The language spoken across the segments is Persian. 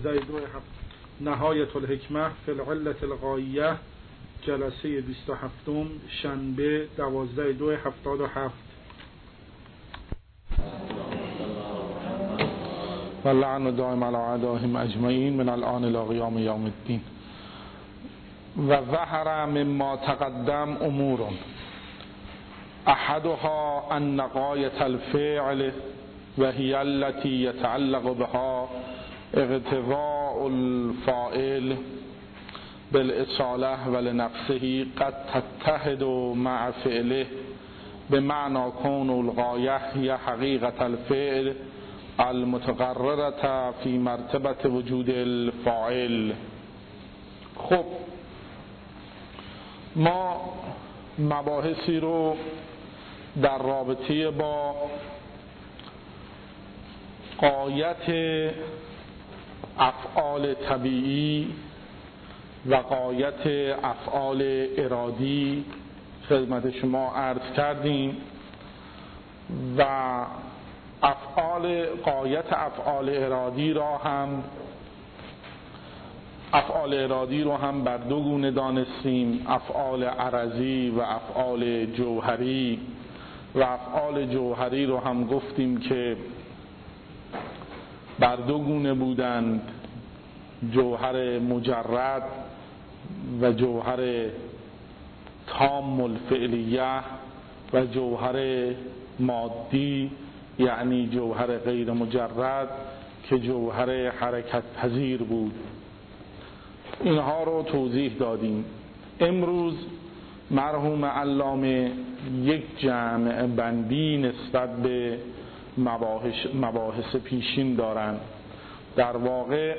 نهایت الحکمه فی العلة الغایه، جلسه 27 شنبه 12/2/77. و لعن دائم علی اعدائهم اجمعین من الان الی قیام یوم الدین. و ظهر مما تقدم امور احدها ان غایة الفعل و هی التي يتعلق بها اقتضاء الفاعل بالاصالة ولنفسه قد تتحد مع فعله بمعنى كون الغایه هي حقیقة الفعل المتقررة في مرتبة وجود الفاعل. خب ما مباحثی رو در رابطه با غایت افعال طبیعی و غایت افعال ارادی خدمت شما عرض کردیم و غایت افعال ارادی رو هم بر دو گونه دانستیم، افعال عرضی و افعال جوهری. و افعال جوهری رو هم گفتیم که بر دو گونه بودند، جوهر مجرد و جوهر تام الفعلیه و جوهر مادی یعنی جوهر غیر مجرد که جوهر حرکت پذیر بود. اینها رو توضیح دادیم. امروز مرحوم علامه یک جمع بندی نسبت به مباحث پیشین دارند. در واقع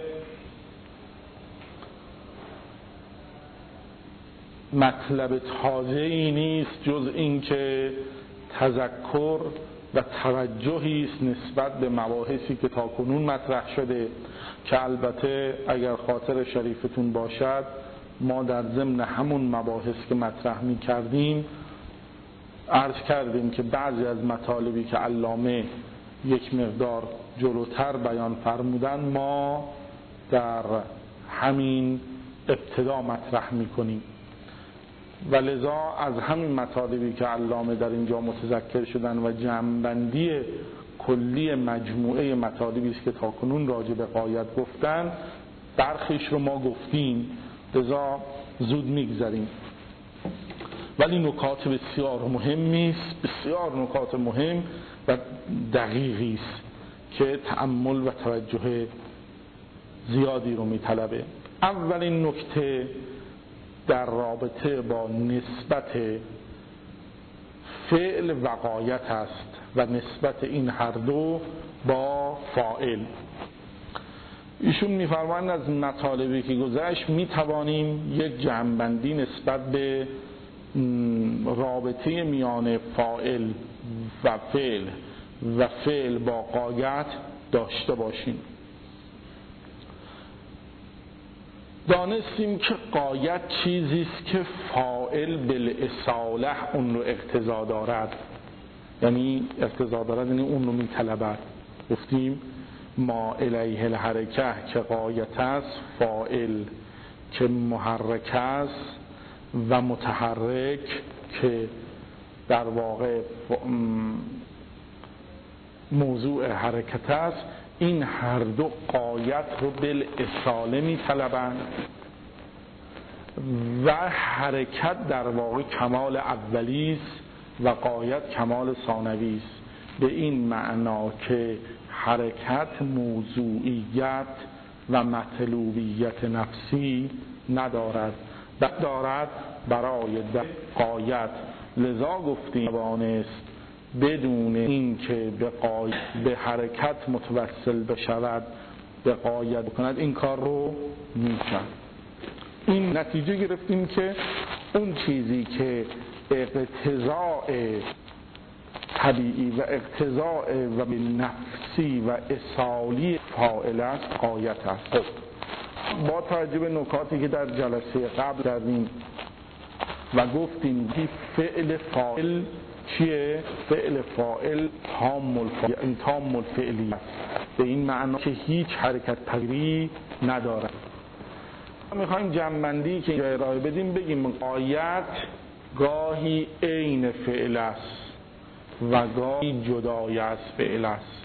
مطلب تازه‌ای نیست جز این که تذکر و توجهی است نسبت به مباحثی که تاکنون مطرح شده، که البته اگر خاطر شریفتون باشد ما در ضمن همون مباحث که مطرح می کردیم عرض کردیم که بعضی از مطالبی که علامه یک مقدار جلوتر بیان فرمودن ما در همین ابتدا مطرح می کنیم و لذا از همین مطالبی که علامه در اینجا متذکر شدن و جمع‌بندی کلی مجموعه مطالبی است که تاکنون راجع به غایت گفتن، برخیش رو ما گفتیم، لذا زود میگذریم. ولی نکات بسیار مهمی است، بسیار نکات مهم و دقیقی است که تأمل و توجه زیادی رو میطلبه. اولین نکته در رابطه با نسبت فعل و غایت است و نسبت این هر دو با فاعل. ایشون می‌فرمایند از مطالبی که گذشت میتوانیم یک جمع‌بندی نسبت به رابطه میان فاعل و فعل با غایت داشته باشیم. دانستیم که غایت چیزی است که فاعل بالاصالح اون رو اقتضا دارد، یعنی اون رو میطلبد. گفتیم ما الیه الحرکه که غایت است، فاعل که محرک است و متحرک که در واقع موضوع حرکت است، این هر دو غایت رو بالاصاله میطلبند و حرکت در واقع کمال اولی است و غایت کمال ثانوی است. به این معنا که حرکت موضوعیت و مطلوبیت نفسی ندارد، دارد برای غایت. لذا گفتیم توانست بدون این که به حرکت متوسل بشود به غایت بکند این کار رو میکرد. این نتیجه گرفتیم که اون چیزی که اقتضاء طبیعی و اقتضاء و نفسی و اصالی فاعل است، غایت است. با توجه به نکاتی که در جلسه قبل کردیم و گفتیم که فعل فاعل چیه؟ فعل فاعل تام الفعلی است، به این معنا که هیچ حرکت پذیری ندارد. میخوایم جمع‌بندی که اینجا ارائه بدیم بگیم غایت گاهی عین فعل است و گاهی جدای از فعل است.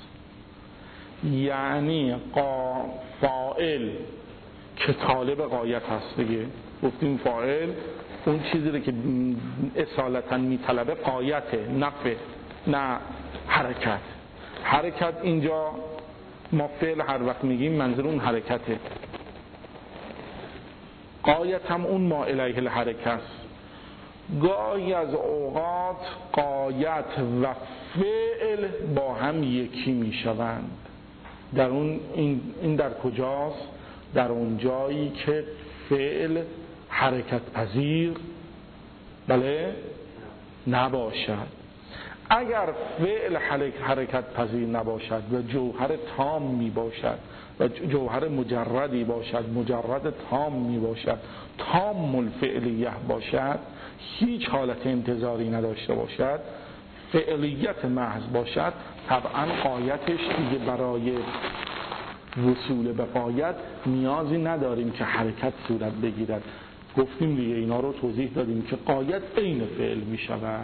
یعنی فاعل که طالب غایت هست دیگه، گفتیم فاعل اون چیزی رو که اصالتا میطلبه غایته، نه حرکت. حرکت اینجا ما فعل هر وقت میگیم منظور اون حرکته، غایت هم اون ما الیه الحرکت است. گاهی از اوقات غایت و فعل با هم یکی میشوند. در این در کجاست؟ در اون جایی که فعل حرکت پذیر بله نباشد. اگر فعل حرکت پذیر نباشد و جوهر تام می باشد و جوهر مجردی باشد، مجرد تام می باشد، تام الفعلیه باشد، هیچ حالت انتظاری نداشته باشد، فعلیت محض باشد، طبعا غایتش دیگه برای وصول به غایت نیازی نداریم که حرکت صورت بگیرد. گفتیم دیگه، اینا رو توضیح دادیم که غایت عین فعل می شود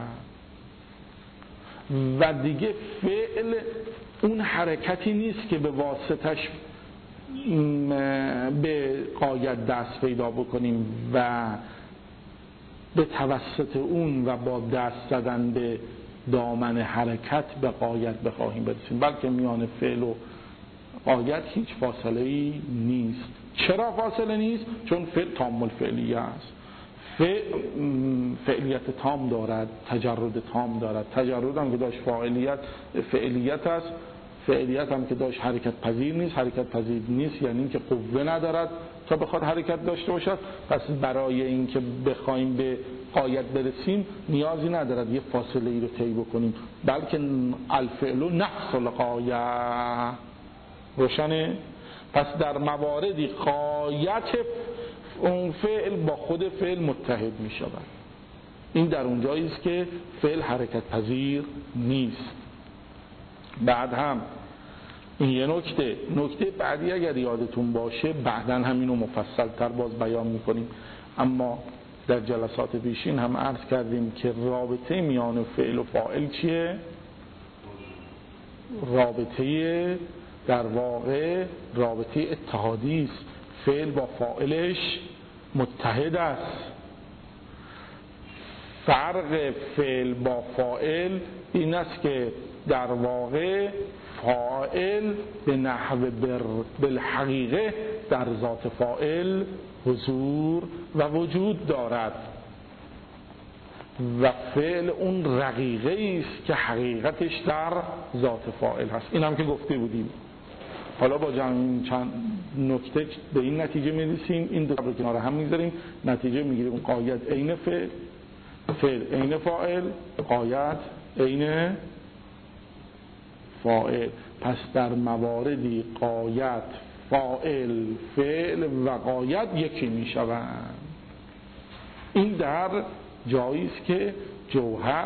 و دیگه فعل اون حرکتی نیست که به واسطش به غایت دست پیدا بکنیم و به توسط اون و با دست زدن به دامن حرکت به غایت بخواهیم برسیم، بلکه میان فعل و غایت هیچ فاصله‌ای نیست. چرا فاصله نیست؟ چون فعل تام الفعلیه است، فعلیت تام دارد، تجرد تام دارد. تجرد هم که داشت فعلیت است، فعلیت هم که داشت حرکت پذیر نیست. حرکت پذیر نیست یعنی که قوه ندارد تا بخواد حرکت داشته باشد. پس برای اینکه بخوایم به غایت برسیم نیازی ندارد یه فاصله ای رو طی بکنیم، بلکه الفعل نفس الغایه. روشنه؟ پس در مواردی غایت اون فعل با خود فعل متحد می شود. این در اونجایی است که فعل حرکت پذیر نیست. بعد هم این یه نکته بعدی اگر یادتون باشه بعداً همینو مفصل تر باز بیان می کنیم، اما در جلسات پیشین هم عرض کردیم که رابطه میان فعل و فاعل چیه؟ رابطه در واقع رابطه اتحادی است. فعل با فاعلش متحد است. فرق فعل با فاعل این است که در واقع فاعل به نحو بالحقیقه در ذات فاعل حضور و وجود دارد و فعل اون رقیقه است که حقیقتش در ذات فاعل هست. این هم که گفته بودیم. حالا با چند نکته به این نتیجه می‌رسیم، این دو رو کنار هم می‌ذاریم، نتیجه می‌گیریم اون غایت عین فعل، فعل عین فاعل، غایت عین فاعل. پس در مواردی غایت، فاعل، فعل و غایت یکی می‌شوند. این در جایی است که جوهر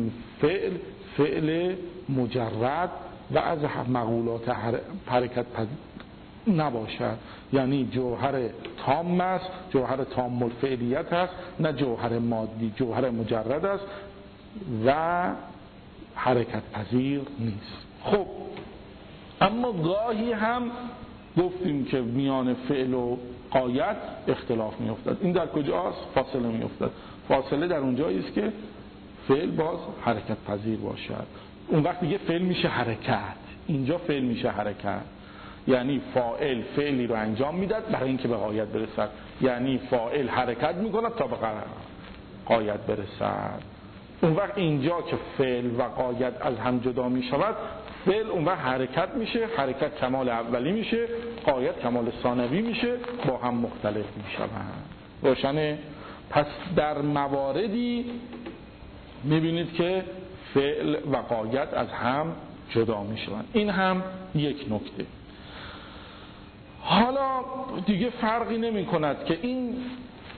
فعل مجرد و از مقولات حرکت نباشد، یعنی جوهر تام است، جوهر تام الفعلیت است، نه جوهر مادی، جوهر مجرد است و حرکت پذیر نیست. خب اما گاهی هم گفتیم که میان فعل و غایت اختلاف می‌افتد. این در کجاست؟ فاصله می‌افتد. فاصله در اونجایی است که فعل باز حرکت پذیر باشد. اون وقت دیگه فعل میشه حرکت، اینجا فعل میشه حرکت، یعنی فاعل فعلی رو انجام میداد برای اینکه به غایت برسد، یعنی فاعل حرکت میکنه تا به غایت برسد. اون وقت اینجا که فعل و غایت از هم جدا میشود، فعل اون وقت حرکت میشه، حرکت کمال اولی میشه، غایت کمال ثانوی میشه، با هم مختلف میشوند. روشنه؟ پس در مواردی میبینید که فعل و غایت از هم جدا میشوند. این هم یک نکته. حالا دیگه فرقی نمی کند که این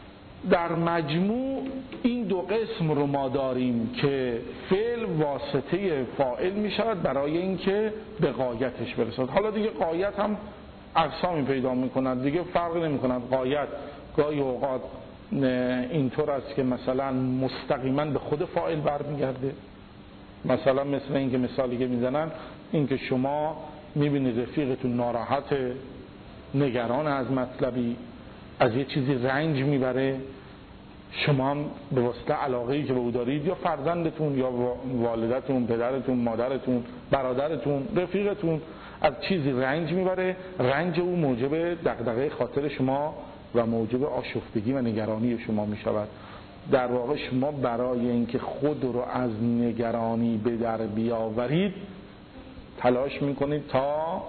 در مجموع این دو قسم رو ما داریم که فعل واسطه فاعل می شود برای اینکه به غایتش برسد. حالا دیگه غایت هم اقسامی پیدا می کند دیگه، فرق نمی کند. غایت گاهی اوقات اینطور است که مثلا مستقیما به خود فاعل برمیگرده، مثلا مثل اینکه مثالی که میزنن این که شما میبینید رفیقتون ناراحت، نگران از مطلبی، از یه چیزی رنج میبره، شما هم به واسطه علاقه‌ای که به او دارید، یا فرزندتون یا والدتون، پدرتون، مادرتون، برادرتون، رفیقتون از چیزی رنج میبره، رنج او موجب دغدغه خاطر شما و موجب آشفتگی و نگرانی شما میشود. در واقع شما برای اینکه خود رو از نگرانی به در بیاورید تلاش میکنید تا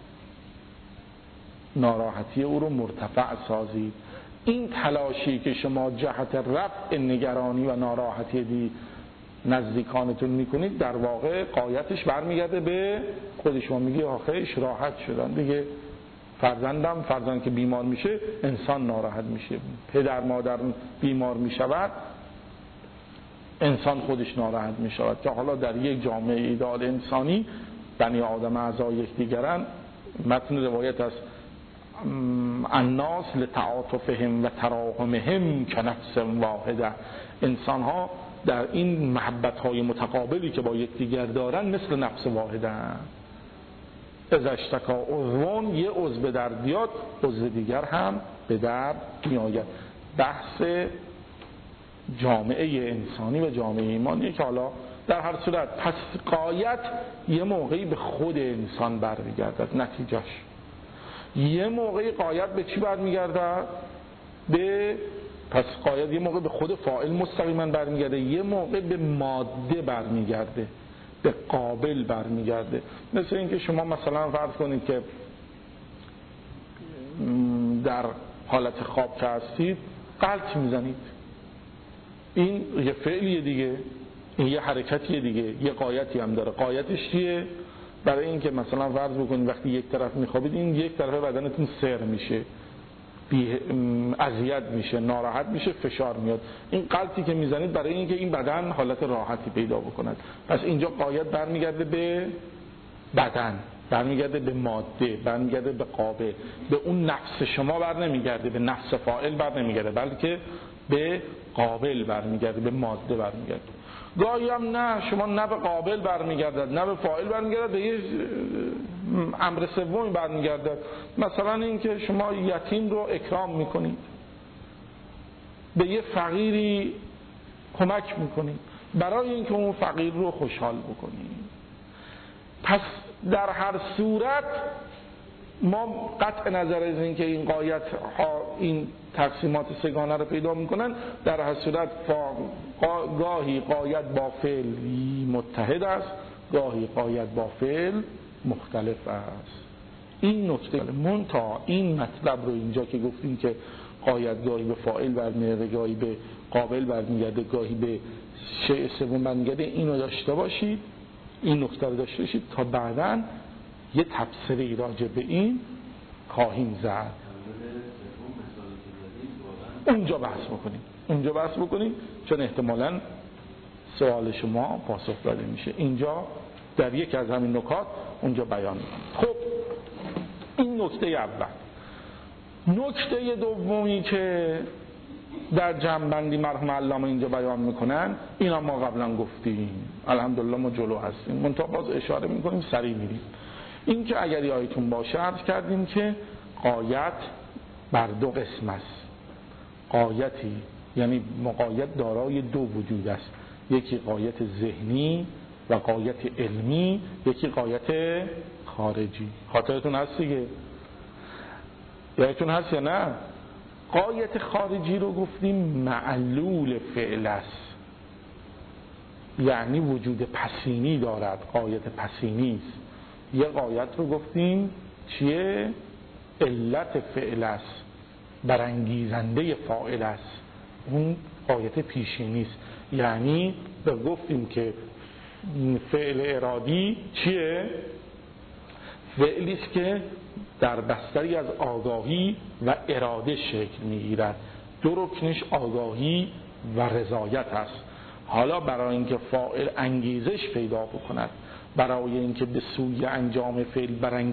ناراحتی او رو مرتفع سازید. این تلاشی که شما جهت رفع نگرانی و ناراحتی نزدیکانتون میکنید در واقع غایتش برمیگرده به خود شما. میگی آخرش راحت شدن دیگه، فرزند که بیمار میشه انسان ناراحت میشه، پدر مادر بیمار میشود انسان خودش ناراحت میشود. که حالا در یک جامعه ایدئال انسانی بنی آدم اعضای یکدیگرن، متن روایت است الناس لتعاطفهم و تراحمهم کنفس واحده، انسان ها در این محبت های متقابلی که با یکدیگر دارن مثل نفس واحده هستند. اذا اشتکا عضو، یه عضو به درد بیاد عضو دیگر هم به درد میآید. بحث جامعه انسانی و جامعه ایمانیه که حالا در هر صورت پس غایت یه موقعی به خود انسان برمیگردد، نتیجهش یه موقعی غایت به چی برمیگردد؟ پس غایت یه موقع به خود فاعل مستقیما برمیگرده، یه موقع به ماده برمیگرده، به قابل برمیگرده. مثل اینکه شما مثلا فرض کنید که در حالت خواب که هستید غلط میزنید، این یه فعلیه دیگه، این یه حرکتیه دیگه، یه غایتی هم داره. غایتش چیه؟ برای اینکه مثلا فرض بکنید وقتی یک طرف میخوابید این یک طرف بدنتون سر میشه، اذیت میشه، ناراحت میشه، فشار میاد. این غلطی که میزنید برای اینکه این بدن حالت راحتی پیدا بکند. پس اینجا غایت برمیگرده به بدن، برمیگرده به ماده، برمیگرده به قابل، به اون نفس شما بر نمیگرده، به نفس فاعل بر نمیگرده، بلکه به قابل برمیگرده، به ماده برمیگرده. گاهی هم نه، شما نه به قابل برمیگردد نه به فاعل برمیگردد، به یه امر سومی برمیگردد. مثلا اینکه شما یتیم رو اکرام میکنید، به یه فقیری کمک میکنید برای اینکه اون فقیر رو خوشحال بکنید. پس در هر صورت ما قطع نظر از اینکه این غایت ها این تقسیمات سگانه رو پیدا میکنن، در هر صورت گاهی غایت با فعل متحد است، گاهی غایت با فعل مختلف است. این نکته منتها این مطلب رو اینجا که گفتیم که غایت گاهی به فاعل برمیگرده، گاهی به قابل برمیگرده، گاهی به شیء سوم برمیگرده، اینو داشته باشید، این نکته رو داشته باشید تا بعداً یه تفسیری راجع به این خواهیم زد. اونجا بحث بکنیم چون احتمالاً سوال شما پاسخ داده میشه. اینجا در یک از همین نکات اونجا بیان میکنم. خب این نکته اول. نکته دومی که در جمع‌بندی مرحوم علامه اینجا بیان میکنن، اینا ما قبلا گفتیم، الحمدلله ما جلو هستیم، منتها باز اشاره میکنیم، سریع میریم. این که اگر یادتون باشه عرض کردیم که غایت بر دو قسم است. غایتی یعنی مقاید دارای دو وجود است، یکی غایت ذهنی و غایت علمی، یکی غایت خارجی. خاطرتون هست دیگه؟ یادتون هست یا نه؟ غایت خارجی رو گفتیم معلول فعل است، یعنی وجود پسینی دارد، غایت پسینی است. یه غایت رو گفتیم چیه؟ علت فعل است، برانگیزنده فاعل است، اون غایت پیشینی است. یعنی به گفتیم که فعل ارادی چیه؟ فعلی است که در بستری از آگاهی و اراده شکل میگیرد. دو رکنش آگاهی و رضایت است. حالا برای اینکه فاعل انگیزش پیدا بکند، برای اینکه به سوی انجام فعل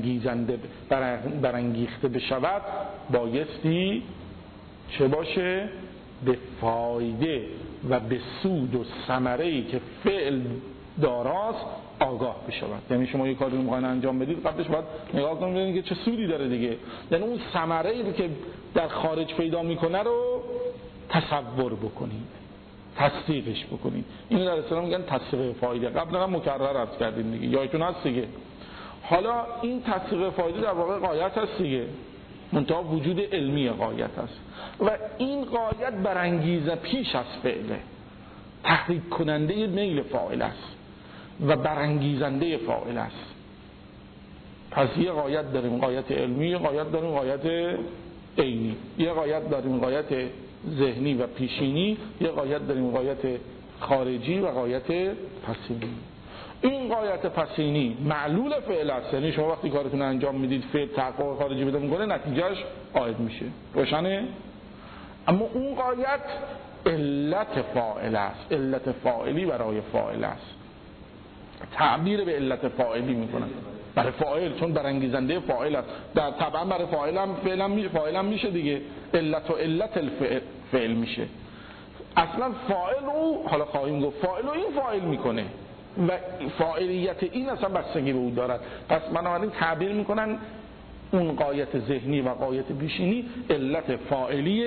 برانگیخته بشود، بایستی چه باشه؟ به فایده و به سود و ثمره‌ای که فعل داراست آگاه بشود. یعنی شما یک کاری رو می‌خواید انجام بدید، قبلش باید نگاه کنید ببینید که چه سودی داره دیگه. یعنی اون ثمره‌ای که در خارج پیدا میکنه رو تصور بکنید، تصدیقش بکنید. اینو در اصطلاح میگن تصدیق فایده. قبلا هم مکرر عرض کردیم دیگه، یادتون هست دیگه. حالا این تصدیق فایده در واقع غایت هست دیگه، منتها وجود علمی غایت هست و این غایت برانگیزه پیش از فعله، تحریک کننده میل فاعل است و برانگیزنده فاعل است. پس یه غایت داریم، غایت علمی، یه غایت داریم، غایت عینی، یه غایت داریم، غایت ذهنی و پیشینی، یه غایت داریم، غایت خارجی و غایت پسینی. این غایت پسینی معلول فعل است، یعنی شما وقتی کارتون انجام میدید فعل تحقق خارجی پیدا میکنه، نتیجهش عاید میشه، روشنه؟ اما اون غایت علت فاعل است، علت فاعلی برای فاعل است، تعبیر به علت فاعلی میکنن برای فاعل، چون برانگیزنده فاعل است. در طبعا برای فاعل هم میشه دیگه، علت و علت الفعل میشه. اصلا فاعل او، حالا خواهیم گفت فاعل او این فاعل میکنه و فاعلیت این اصلا بستگی به او دارد. پس بنابراین تعبیر میکنن اون غایت ذهنی و غایت پیشینی علت فاعلی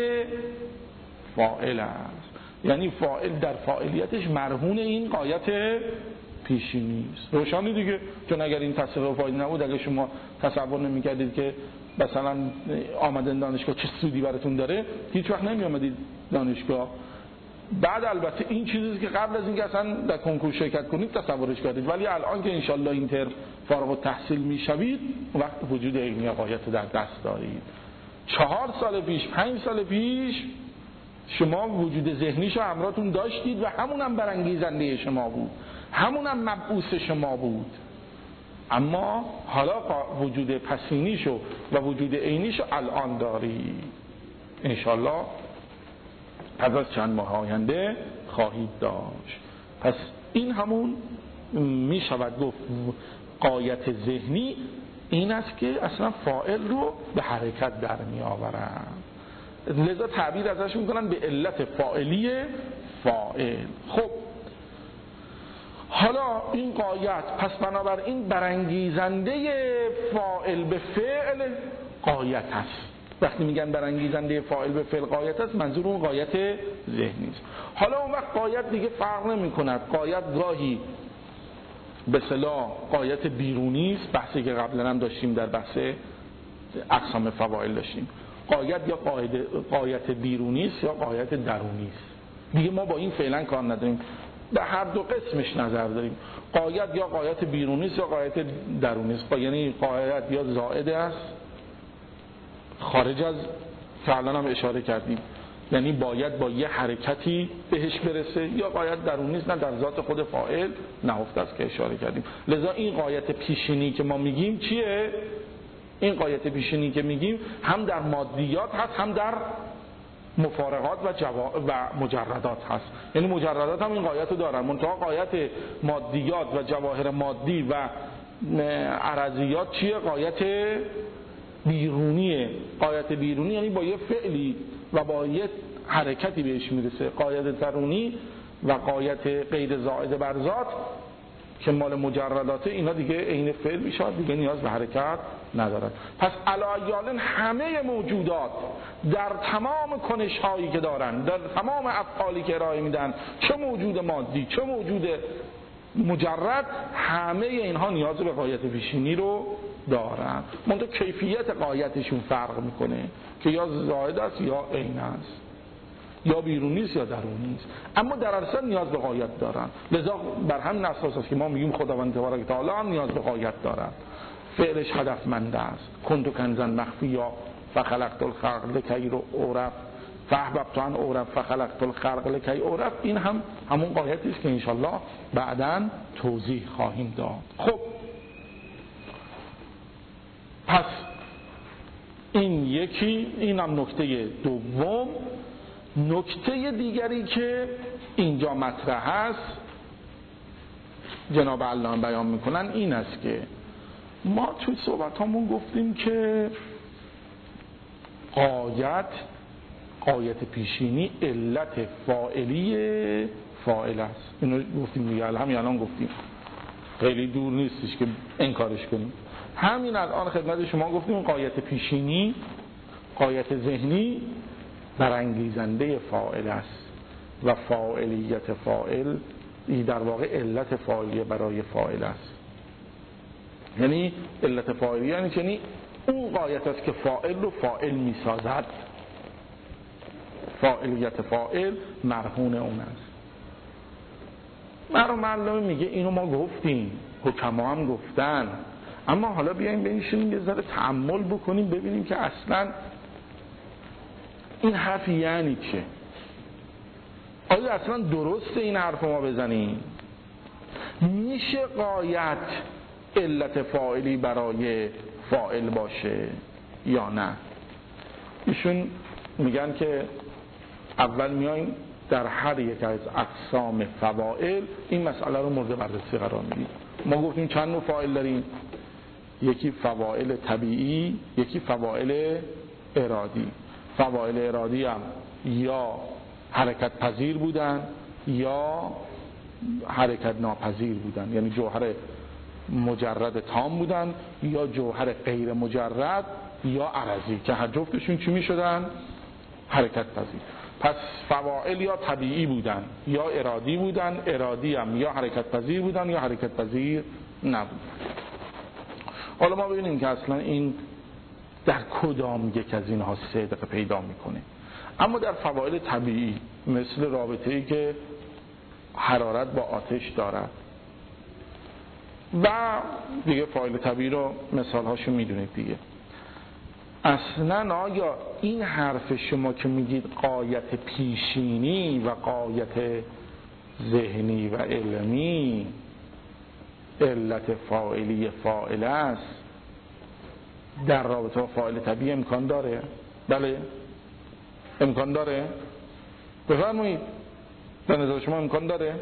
فاعل است، یعنی فاعل در فاعلیتش مرهون این غایت پیشینی است. روشنی دیگه، چون اگر این تصدیق فاعلی نبود، اگر شما تصور نمی‌کردید که مثلا آمدن دانشگاه چه سودی براتون داره، هیچ وقت نمی‌آمدید دانشگاه. بعد البته این چیزی که قبل از اینکه اصلا در کنکور شرکت کنید تصورش کردید، ولی الان که انشالله این ترم فارغ التحصیل میشوید، وقت وجود علمی غایت در دست دارید. 4 سال پیش، 5 سال پیش شما وجود ذهنیشو همراهتون داشتید و همونم برانگیزنده شما بود، همونم مبعوث شما بود. اما حالا وجود پسینیشو و وجود عینیشو الان دارید، انشالله پس از چند ماه آینده خواهید داشت. پس این همون می شود گفت غایت ذهنی این است که اصلا فاعل رو به حرکت در می آورند، لذا تعبیر ازش میکنن به علت فاعلی فاعل. خب حالا این غایت، پس بنابراین برانگیزنده فاعل به فعل غایت است. وقتی میگن برانگیزنده فاعل به فعل غایت است، منظور اون غایت ذهنی است. حالا اون وقت غایت دیگه فرق نمی کند، غایت گاهی به اصطلاح غایت بیرونی است، بحثی که قبلا هم داشتیم در بحث اقسام فواعل داشتیم. غایت یا غایت بیرونی است یا غایت درونی است. دیگه ما با این فعلا کار نداریم، به هر دو قسمش نظر داریم. غایت یا غایت بیرونی است یا غایت درونی است. یعنی غایت یا زائد است، خارج از فعلا هم اشاره کردیم، یعنی باید با یه حرکتی بهش برسه، یا غایت درونی است، نه در ذات خود فاعل نهفته است که اشاره کردیم. لذا این غایت پیشینی که ما میگیم چیه؟ این غایت پیشینی که میگیم هم در مادیات هست، هم در مفارقات و مجردات هست. یعنی مجردات هم این غایت رو دارن، منتها غایت مادیات و جواهر مادی و عرضیات چیه؟ غایت بیرونیه. غایت بیرونی یعنی با یه فعلی و با یه حرکتی بهش میرسه. غایت درونی و غایت غیر زائد بر ذات که مال مجرداته، اینا دیگه عین فعل میشه، دیگه نیاز به حرکت ندارن. پس علایالن همه موجودات در تمام کنش هایی که دارن، در تمام افعالی که ارائه میدن، چه موجود مادی چه موجود مجرد، همه اینها نیاز به غایت پیشینی رو دارن. منتها کیفیت غایتشون فرق میکنه که یا زائد است یا عین است، یا بیرونی است یا درونی است، اما در اصل نیاز به غایت دارن. لذا بر همین اساس است که ما میگیم خداوند تبارک و تعالی هم نیاز به غایت دارن. فعلش هدفمند است. کنت کنزا مخفیا فخلقت الخلق لکی اعرف فاحببت ان اعرف فخلقت الخلق لکی اعرف. این هم همون غایتی است که انشالله بعداً توضیح خواهیم داد. خب پس این یکی، اینم نکته دوم. نکته دیگری که اینجا مطرح است جناب علامه بیان میکنن این است که ما توی صحبتامون گفتیم که قایت پیشینی علت فاعلی فاعل است. اینو گفتیم دیگه، همین الان گفتیم، خیلی دور نیستش که انکارش کنیم. همین الان خدمت شما گفتیم قایت پیشینی، قایت ذهنی برانگیزنده فاعل است و فاعلیت فاعل در واقع علت فاعلیه برای فاعل است. یعنی علت فاعلیه یعنی اون قایت است که فاعل رو فاعل میسازد. فاعلیت فاعل مرهون اون است. مرحوم علامه میگه اینو ما گفتیم، حکما هم گفتن، اما حالا بیایم بنشینیم یه ذره تأمل بکنیم ببینیم که اصلا این حرف یعنی چه؟ آیا اصلا درسته این حرف ما بزنیم؟ میشه قایت علت فاعلی برای فاعل باشه یا نه؟ ایشون میگن که اول میایم در هر یک از اقسام فواعل این مسئله رو مورد بررسی قرار میدیم. ما گفتیم چند نوع فاعل داریم؟ یکی فواعل طبیعی، یکی فواعل ارادی. فواعل ارادی هم یا حرکت پذیر بودن یا حرکت ناپذیر بودن، یعنی جوهر مجرد تام بودن یا جوهر غیر مجرد یا عرضی که هر جفتشون چی می شدن؟ حرکت پذیر. پس فواعل یا طبیعی بودن یا ارادی بودن، ارادی هم یا حرکت پذیر بودن یا حرکت پذیر نبودن. حالا ما ببینیم که اصلا این در کدام یک از اینها صدق پیدا میکنه. اما در فواعل طبیعی مثل رابطه‌ای که حرارت با آتش دارد و دیگه فاعل طبیعی رو مثالهاشو میدونید دیگه. اصلا آیا این حرف شما که میگید قایت پیشینی و قایت ذهنی و علمی علت فاعلی فاعل است در رابطه با فاعل طبیعی امکان داره؟ بله امکان داره؟ بفرمایید به نظر شما امکان داره؟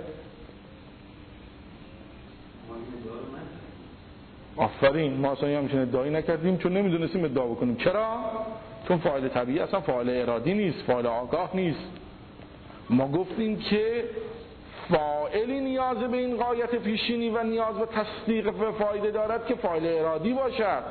آفرین، ما اصلا همچین ادعایی نکردیم چون نمیدونستیم ادعا بکنیم. چرا؟ چون فاعل طبیعی اصلا فاعل ارادی نیست، فاعل آگاه نیست. ما گفتیم که فاعلی نیاز به این قایت پیشینی و نیاز به تصدیق فایده دارد که فاعل ارادی باشد.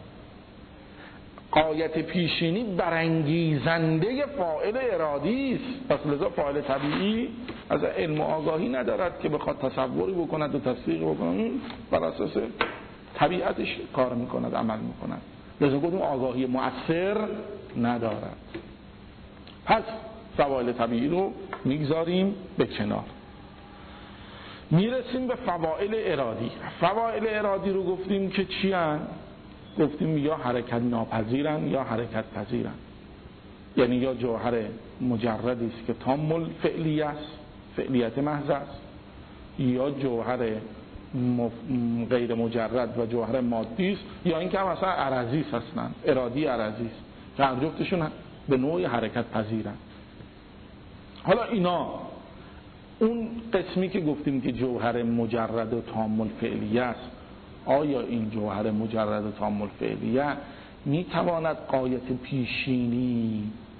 قایت پیشینی برانگیزنده فاعل ارادی است. پس لذا فاعل طبیعی از علم و آگاهی ندارد که بخواد تصوری بکند و تصدیق بکند، بر اساس طبیعتش کار میکند، عمل میکند. لذا گفتیم آگاهی مؤثر ندارد. پس فواعل طبیعی رو میگذاریم به کنار، میرسیم به فواعل ارادی. فواعل ارادی رو گفتیم که چی هستند؟ گفتیم یا حرکت ناپذیرن یا حرکت پذیرن، یعنی یا جوهر مجردی است که تام الفعلی است، فعلیت محض است، یا جوهر غیر مجرد و جوهر مادی است، یا اینکه هم مثلا عرضی است، اصلا ارادی عرضی است که هر جفتشون به نوعی حرکت پذیرن. حالا اینا اون قسمی که گفتیم که جوهر مجرد و تام الفعلی است، آیا این جوهر مجرد و تام الفعلیه میتواند قایت پیشینی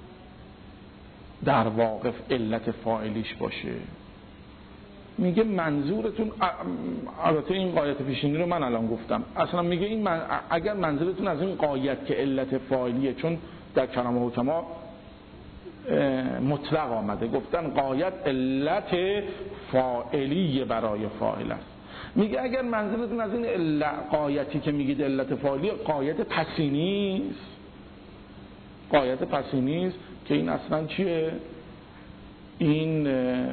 در واقع علت فاعلیش باشه؟ میگه منظورتون، البته این قایت پیشینی رو من الان گفتم، اصلا میگه این اگر منظورتون از این قایت که علت فاعلیه، چون در کلام حکما مطلق آمده، گفتن قایت علت فاعلی برای فاعل است. میگه اگر منظورتون از این قایتی که میگید علت فاعلی قایت پسی نیست، قایت پسی نیست که این اصلا چیه؟ این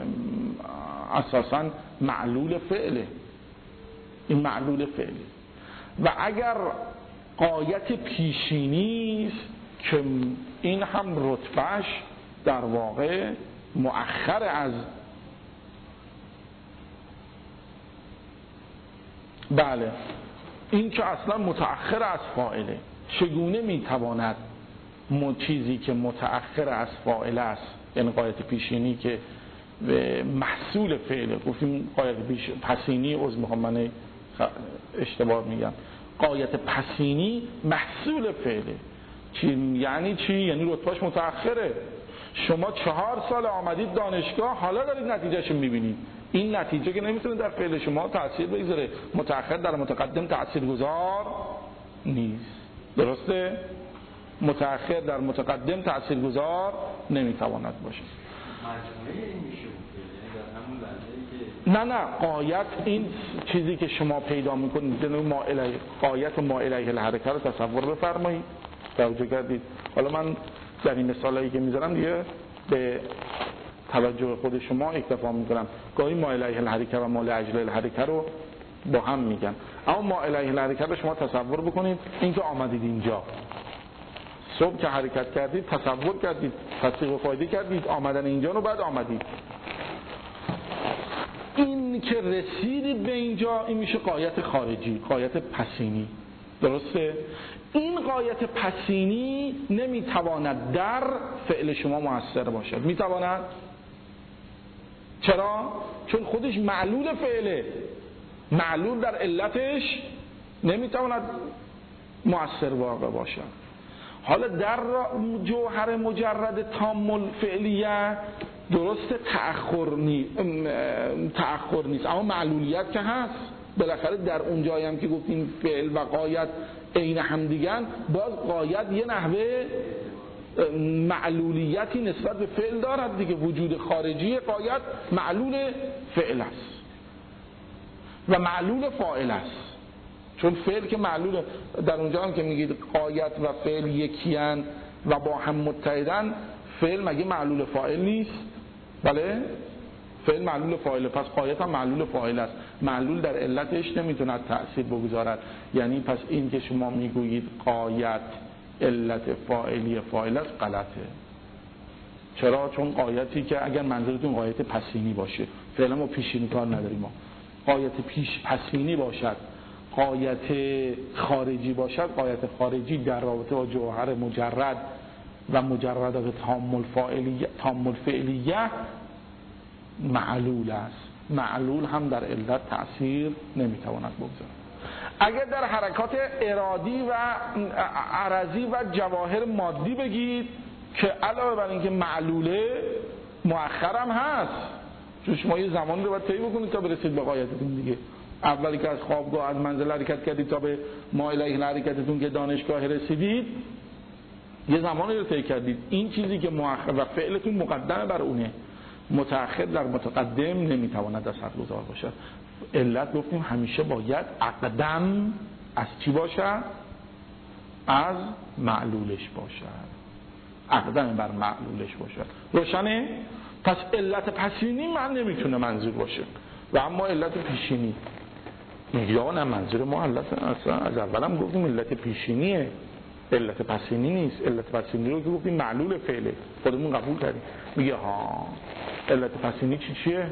اساسا معلول فعله، این معلول فعله. و اگر قایت پیشینی است که این هم رتبهش در واقع مؤخر از بله، این که اصلا متأخر از فاعله. چگونه میتواند چیزی که متأخر از فاعل است یعنی غایت پیشینی که محصول فعله. گفتیم غایت پسینی من اشتباه میگم، غایت پسینی محصول فعله. یعنی چی؟ یعنی رتبهش متأخره. شما 4 سال آمدید دانشگاه، حالا دارید نتیجهشو میبینید. این نتیجه که نمیتونه در فعل شما تأثیر بگذاره. متأخر در متقدم تأثیرگذار نیست. درسته؟ متأخر در متقدم تأثیرگذار نمیتواند باشه. مجموعه این میشه در همون لحظه‌ای که غایت این چیزی که شما پیدا میکنید، غایت ما الیه الحرکه رو تصور بفرمایید. توجه کردید؟ حالا من در این مثالایی که میذارم دیگه به توجه خود شما اکتفا میکنم. گاهی ما الیه الحرکه و ما لاجل الحرکه رو با هم میگن، اما ما الیه الحرکه رو شما تصور بکنید. اینکه آمدید اینجا صبح که حرکت کردید، تصور کردید، تصدیق و فایده کردید، آمدن اینجا رو بعد آمدید. این که رسیدید به اینجا، این میشه غایت خارجی، غایت پسینی. درسته؟ این غایت پسینی نمیتواند در فعل شما مؤثر باشد. میتواند؟ چرا؟ چون خودش معلول فعله، معلول در علتش نمیتواند مؤثر واقع باشد. حالا در جوهر مجرد تام الفعلیه درسته تأخر نیست، اما معلولیت که هست. بالاخره در اون جایی هم که گفتیم فعل و غایت عین هم دیگن، باز غایت یه نحوه معلولیتی نسبت به فعل دارد دیگه. وجود خارجی غایت معلول فعل است و معلول فاعل است. چون فعل که معلول، در اونجا هم که میگید غایت و فعل یکیان و با هم متحدن، فعل مگه معلول فاعل نیست؟ بله، فعل معلول فاعله، پس غایت هم معلول فاعل است. معلول در علتش نمیتونه تأثیر بگذارد. یعنی پس این که شما میگویید غایت علت فاعلی فاعل است غلطه. چرا؟ چون غایتی که اگر منظورتون غایت پسینی باشه، فعلا ما پیشینی کار نداریم، ما غایت پسینی باشد، غایت خارجی باشد، غایت خارجی در رابطه با جوهر مجرد و مجردات تام الفعلیه معلول است. معلول هم در علت تأثیر نمیتواند بگذارد. اگر در حرکات ارادی و عرضی و جواهر مادی بگید که علاوه بر اینکه معلوله مؤخرم هست، چون شما یه زمانی رو باید طی بکنید تا برسید به غایتتون دیگه. اولی که از خوابگاه از منزل حرکت کردید تا به ما الیه حرکتتون که دانشگاه رسیدید، یه زمانی رو طی کردید. این چیزی که مؤخر و فعلتون مقدمه بر اونه، متأخر در متقدم نمیتواند اثرگذار باشد. علت گفتیم همیشه باید اقدم از چی باشد؟ از معلولش باشد. اقدم بر معلولش باشد. روشنه؟ پس علت پسینی من نمیتونه منظور باشه و اما علت پیشینی میگه نه، منظور ما علت اصلا از اولم گفتیم علت پیشینیه، علت پسینی نیست. علت پسینی رو که گفتیم معلول فعله، خودمون قبول کردیم. میگه ها علت پسینی چیه؟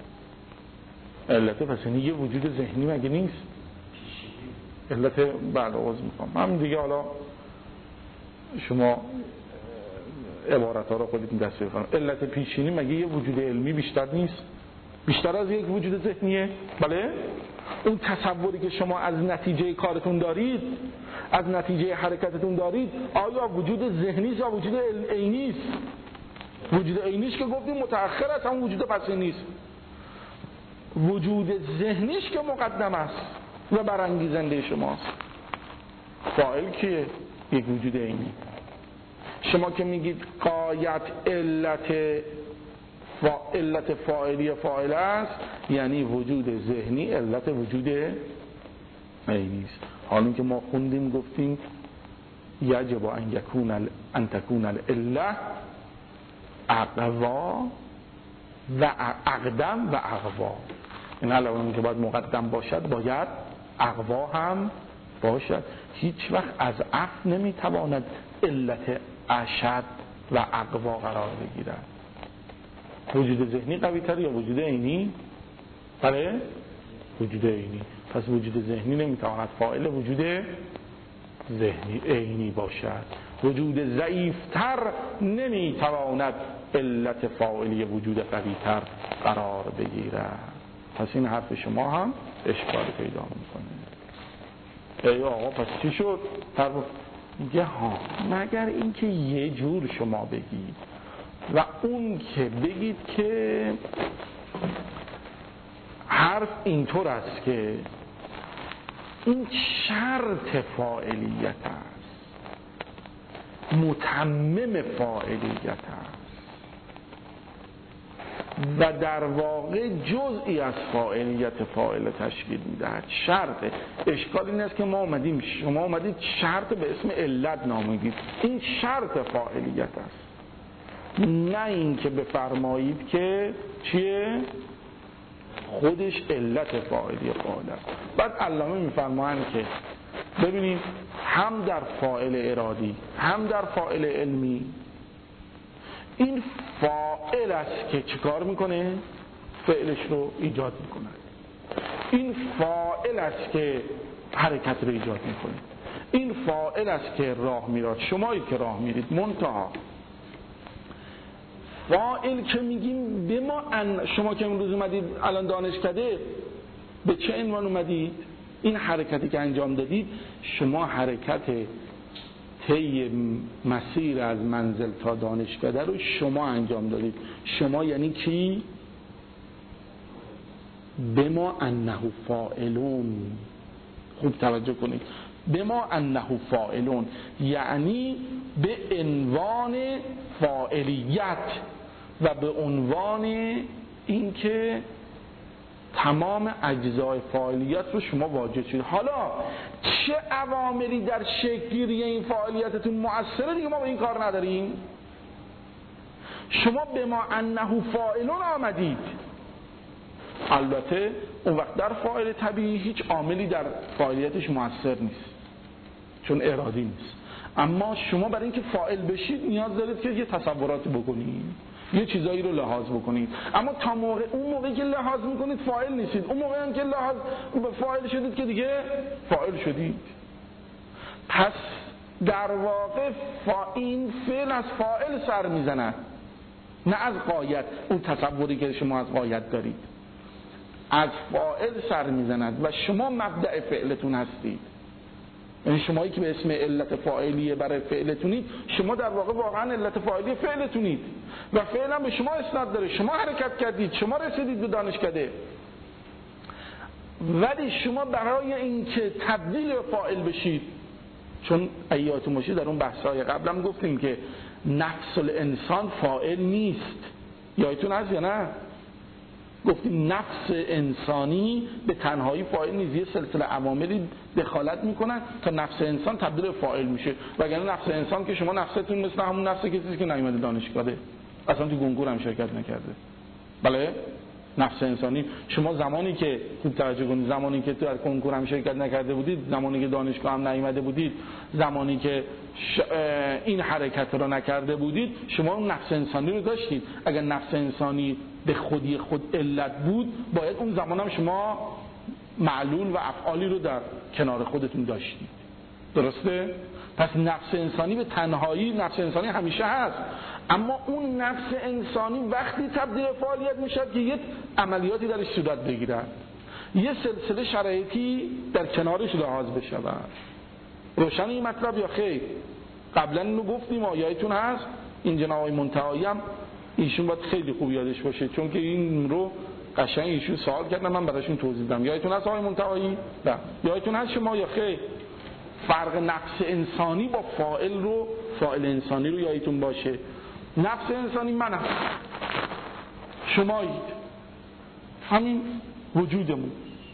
علت پسینی یه وجود ذهنی مگه نیست؟ علت بعد آغاز میکنم همین دیگه. حالا شما عبارت ها رو خودتون دستور کنید. علت پیشینی مگه یه وجود علمی بیشتر نیست؟ بیشتر از یک وجود ذهنیه؟ بله؟ اون تصوری که شما از نتیجه کارتون دارید، از نتیجه حرکتتون دارید، آیا وجود ذهنی یا وجود عینی است؟ وجود عینیش که گفتیم متأخر است، هم وجود پسینی است. وجود ذهنیش که مقدم است و برانگیزنده شماست. فاعل کیه؟ یک وجود عینی. شما که میگید غایت علت فاعلی فاعل است، یعنی وجود ذهنی علت وجود عینی است. حالا که ما خوندیم گفتیم یجب ان تکون العله اقوا و اقدم و اقوا. این علاوه اینکه باید مقدم باشد، باید اقوا هم باشد. هیچ وقت از عقل نمیتواند علت اشد و اقوا قرار بگیرد. وجود ذهنی قوی تر یا وجود عینی؟ بله؟ وجود عینی. پس وجود ذهنی نمیتواند فاعل وجود ذهنی عینی باشد. وجود ضعیفتر نمیتواند علت فاعلی وجود قویتر قرار بگیرد. پس این حرف شما هم اشکال پیدا میکنه. ای آقا پس چی شد؟ میگه ها، مگر اینکه یه جور شما بگید و اون که بگید که حرف اینطور است که این شرط فاعلیت است، متمم فاعلیت است و در واقع جزئی از فاعلیت فاعل تشکیل میدهد. شرط. اشکال این است که شما اومدید شرط به اسم علت نامید. این شرط فاعلیت است، نه این که بفرمایید که چیه؟ خودش علت فاعلی فاعل است. بعد علامه میفرمایند که ببینید هم در فاعل ارادی هم در فاعل علمی این فاعل است که چیکار میکنه؟ فعلش رو ایجاد میکنه. این فاعل است که حرکت رو ایجاد میکنه. این فاعل است که راه میراد. شمایی که راه میرید منتها فاعل که میگیم به ما شما که امروز اومدید الان دانشکده به چه عنوان اومدید؟ این حرکتی که انجام دادید شما حرکت طی مسیر از منزل تا دانشکده رو شما انجام دادید. شما یعنی کی؟ بما انه فاعلون. خوب توجه کنید. بما انه فاعلون یعنی به عنوان فاعلیت و به عنوان اینکه تمام اجزای فاعلیت رو شما واجد شید. حالا چه عواملی در شکل گیری این فاعلیتتون مؤثره دیگه ما به این کار نداریم. شما به ما انه فاعلون آمدید، البته اون وقت در فاعل طبیعی هیچ عاملی در فاعلیتش مؤثر نیست چون ارادی نیست، اما شما برای اینکه فاعل بشید نیاز دارید که یه تصوراتی بکنید، یه چیزایی رو لحاظ بکنید. اما تا اون موقعی که لحاظ میکنید فاعل نیستید. اون موقعی هم که لحاظ فاعل شدید که دیگه فاعل شدید. پس در واقع این فعل از فاعل سر میزند نه از غایت. اون تصوری که شما از غایت دارید از فاعل سر میزند و شما مبدأ فعلتون هستید. یعنی شمایی که به اسم علت فاعلیه برای فعلتونید، شما در واقع واقعا علت فاعلی فعلتونید و فعل هم به شما اسناد داره. شما حرکت کردید، شما رسیدید به دانشکده، ولی شما برای اینکه تبدیل فاعل بشید، چون ایاتون باشید در اون بحث‌های قبلم گفتیم که نفس الانسان فاعل نیست. یادتون هست یا نه؟ گفتیم نفس انسانی به تنهایی فاعل نیست، یه سلسله عواملی دخالت میکنن تا نفس انسان تبدیل فاعل میشه. وگرنه نفس انسان که شما نفستون مثل همون نفس کسی که نیومده دانشکده، اصلا تو کنکور هم شرکت نکرده. بله، نفس انسانی شما زمانی که خوب توجه کنید، زمانی که تو در کنکور هم شرکت نکرده بودید، زمانی که دانشگاه هم نیومده بودید، زمانی که این حرکت رو نکرده بودید، شما اون نفس انسانی رو داشتید. اگر نفس انسانی به خودی خود علت بود، باید اون زمان هم شما معلول و افعالی رو در کنار خودتون داشتید. درسته؟ پس نفس انسانی به تنهایی نفس انسانی همیشه هست، اما اون نفس انسانی وقتی تبدیل فعالیت میشه که یک عملیاتی درش صورت بگیره، یه سلسله شرایطی در کنارش لحاظ بشه. روشن این مطلب یا خیر؟ قبلا اینو گفتیم، آیاتون هست. این جناب آقای منتهایی هم ایشون باید خیلی خوب یادش باشه، چون که این رو قشنگ ایشون سوال کردن، من براشون توضیح دادم. یادتون هست آقای منتهایی؟ نه. یادتون هست شما یا خیر؟ فرق نفس انسانی با فاعل انسانی رو یادتون باشه. نفس انسانی منم، شمایید، همین وجودمون.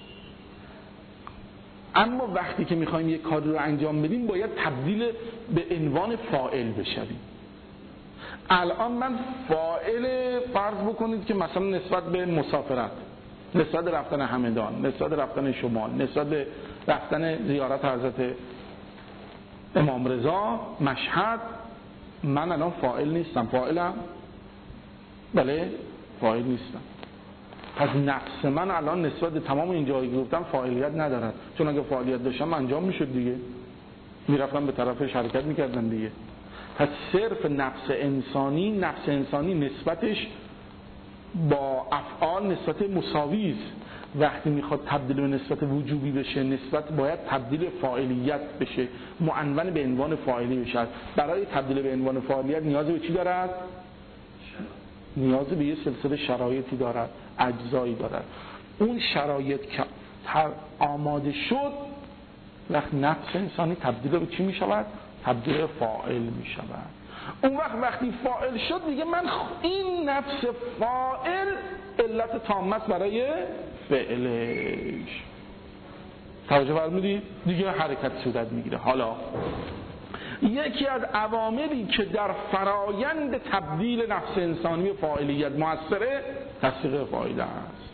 اما وقتی که میخوایم یک کار رو انجام بدیم باید تبدیل به عنوان فاعل بشویم. الان من فاعل فرض بکنید که مثلا نسبت به مسافرت، نسبت رفتن همدان، نسبت رفتن شمال، نسبت رفتن زیارت حضرت امام رضا مشهد، من الان فاعل نیستم. فاعلم؟ بله، فاعل نیستم. پس نفس من الان نسبت به تمام این جایی که گفتم فاعلیت ندارد، چون اگه فاعلیت داشتم انجام میشد دیگه. میرفتن به طرفش حرکت میکردن دیگه. پس صرف نفس انسانی نسبتش با افعال نسبت مساوی است. وقتی میخواد تبدیل به نسبت وجوبی بشه، نسبت باید تبدیل فاعلیت بشه، معنون به عنوان فاعلی بشه. برای تبدیل به عنوان فاعلیت نیاز به چی دارد؟ نیاز به یه سلسله شرایطی دارد، اجزایی دارد. اون شرایط که آماده شد، وقت نفس انسانی تبدیل به چی میشود؟ تبدیل به فاعل میشود. اون وقتی فاعل شد دیگه من این نفس فاعل علت تامه برای فعلش. توجه فرمودید؟ دیگه حرکت صورت میگیره. حالا یکی از عواملی که در فرایند تبدیل نفس انسانی به فاعلیت موثره، تصدیق فاعل است.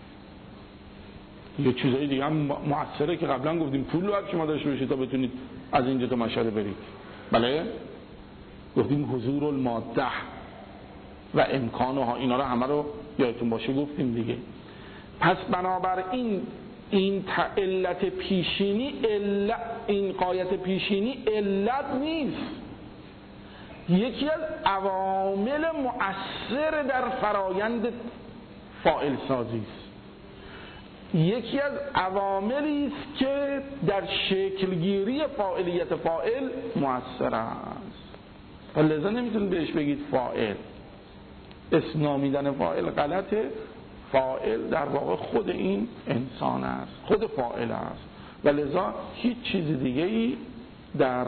یه چیزایی دیگه هم موثره که قبلا گفتیم پول رو شما داشته باشید تا بتونید از اینجا تا مشهد برید. بله؟ گفتیم حضور الماده و امکانها، اینا رو همه رو یادتون باشه گفتیم دیگه. پس بنابراین این علت پیشینی این غایت پیشینی علت نیست، یکی از عوامل مؤثر در فرایند فاعل سازی است، یکی از عواملی است که در شکلگیری فاعلیت فاعل مؤثر است. و لذا نمیتونید بهش بگید فاعل. اسم نامیدن فاعل غلطه. فاعل در واقع خود این انسان است، خود فاعل است، و لذا هیچ چیز دیگه‌ای در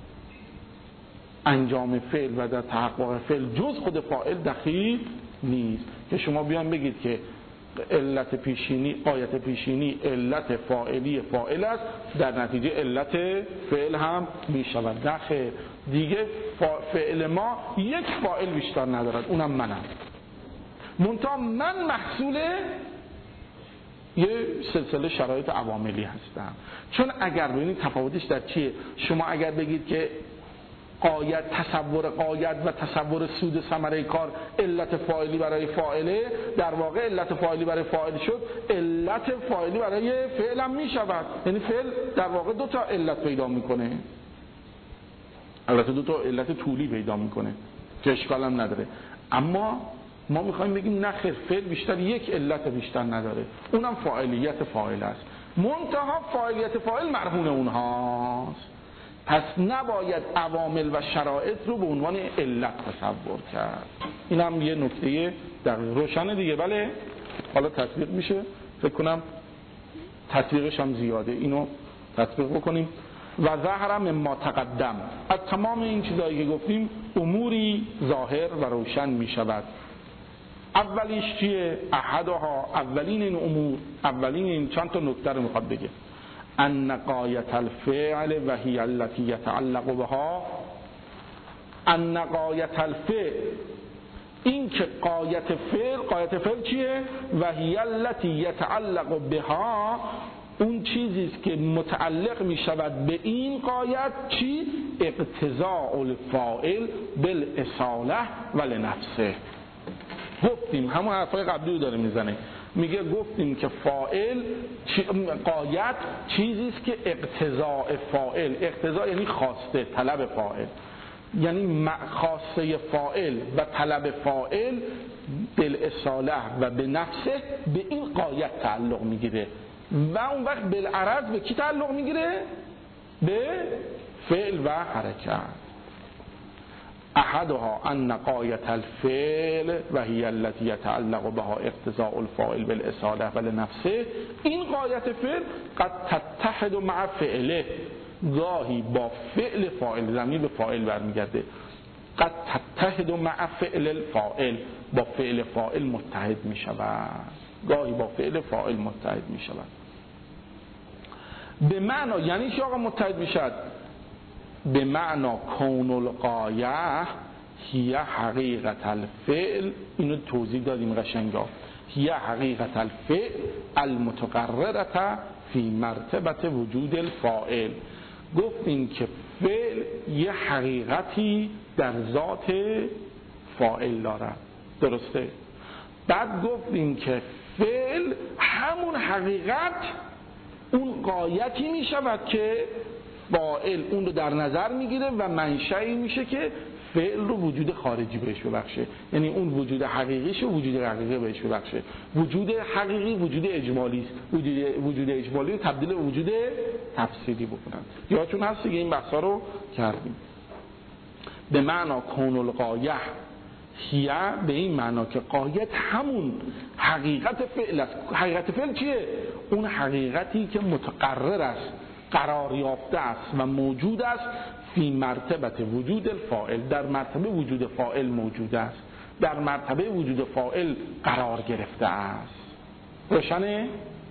انجام فعل و در تحقق فعل جز خود فاعل دخیل نیست که شما بیان بگید که علت پیشینی، غایت پیشینی علت فاعلی فاعل است، در نتیجه علت فعل هم می شود. نخیر، دیگه فعل ما یک فاعل بیشتر ندارد، اونم منم. منتها من محصول یه سلسله شرایط عواملی هستم. چون اگر ببینید تفاوتش در چیه، شما اگر بگید که غایت، تصور غایت و تصور سود ثمره کار علت فاعلی برای فاعله، در واقع علت فاعلی برای فاعل شد، علت فاعلی برای فعل هم می شود. یعنی فعل در واقع دو تا علت پیدا میکنه، البته دو تا علت طولی پیدا میکنه که اشکال هم نداره. اما ما میخوایم بگیم نخیر، فعل بیشتر یک علت بیشتر نداره، اونم فاعلیت فاعل است. منتها فاعلیت فاعل مرهون اونهاست. پس نباید عوامل و شرایط رو به عنوان علت تصور کرد. این هم یه نکته دقیق روشنه دیگه. بله حالا تطبیق میشه، فکر کنم تطبیقش هم زیاده، اینو تطبیق بکنیم. و ظاهر مما تقدم، از تمام این چیزایی که گفتیم اموری ظاهر و روشن میشود. اولیش چیه؟ احدها، اولین این امور، اولین این چند تا نکته رو میخواد بگه. ان غایت الفعل و هی التي يتعلق بها، ان غایت الفعل، این که غایت فعل چیه؟ و هی التي يتعلق بها، اون چیزی است که متعلق می شود به این غایت. چی؟ اقتضاء الفاعل بالاصاله و لنفسه. گفتیم همون حرفای قبلی رو داره میزنه، میگه گفتیم که فاعل غایت چیزی است که اقتضاء فاعل، اقتضاء یعنی خواسته، طلب فاعل، یعنی خواسته فاعل و طلب فاعل بالاصاله و به نفسه به این غایت تعلق میگیره و اون وقت بالعرض به کی تعلق میگیره؟ به فعل و حرکت. احدها ان غایت الفعل و هی التي يتعلق بها اقتضاء الفاعل بالاصاله و لنفسه، این غایت فعل قد تتحد مع فعله، گاهی با فعل فاعل، ضمیر به فاعل برمیگرده، قد تتحد مع فعل الفاعل، با فعل فاعل متحد می شود، گاهی با فعل فاعل متحد می شود. به معنا یعنی چی آقا متحد می شود؟ به معنا کون الغایه هی حقیقت الفعل، اینو توضیح دادیم قشنگا، هی حقیقت الفعل المتقررة فی مرتبه وجود الفاعل. گفتیم که فعل یه حقیقتی در ذات فاعل دارد، درسته؟ بعد گفتیم که فعل همون حقیقت اون غایتی می شود که فاعل اون رو در نظر میگیره و منشأی میشه که فعل رو وجود خارجی بهش ببخشه، یعنی اون وجود حقیقیش و وجود حقیقی بهش ببخشه. وجود حقیقی وجود اجمالی است، وجود اجمالی رو تبدیل به وجود تفصیلی بکنن. یادتون هست دیگه این بحثا رو کردیم. به معنا کون الغایه هیه، به این معنا که غایت همون حقیقت فعل است. حقیقت فعل چیه؟ اون حقیقتی که متقرر است، قرار یافته است و موجود است فی مرتبت وجود الفاعل، در مرتبه وجود فاعل موجود است، در مرتبه وجود فاعل قرار گرفته است. روشنه؟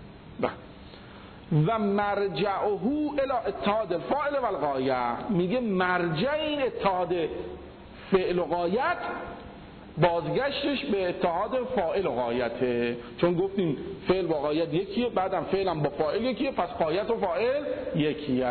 و مرجعه الی اتحاد الفاعل و الغایه، میگه مرجع این اتحاد فعل و غایت بازگشتش به اتحاد فاعل و غایته، چون گفتیم فعل با غایت یکیه، بعدم فعل هم با فاعل یکیه، پس غایت و فاعل یکیه،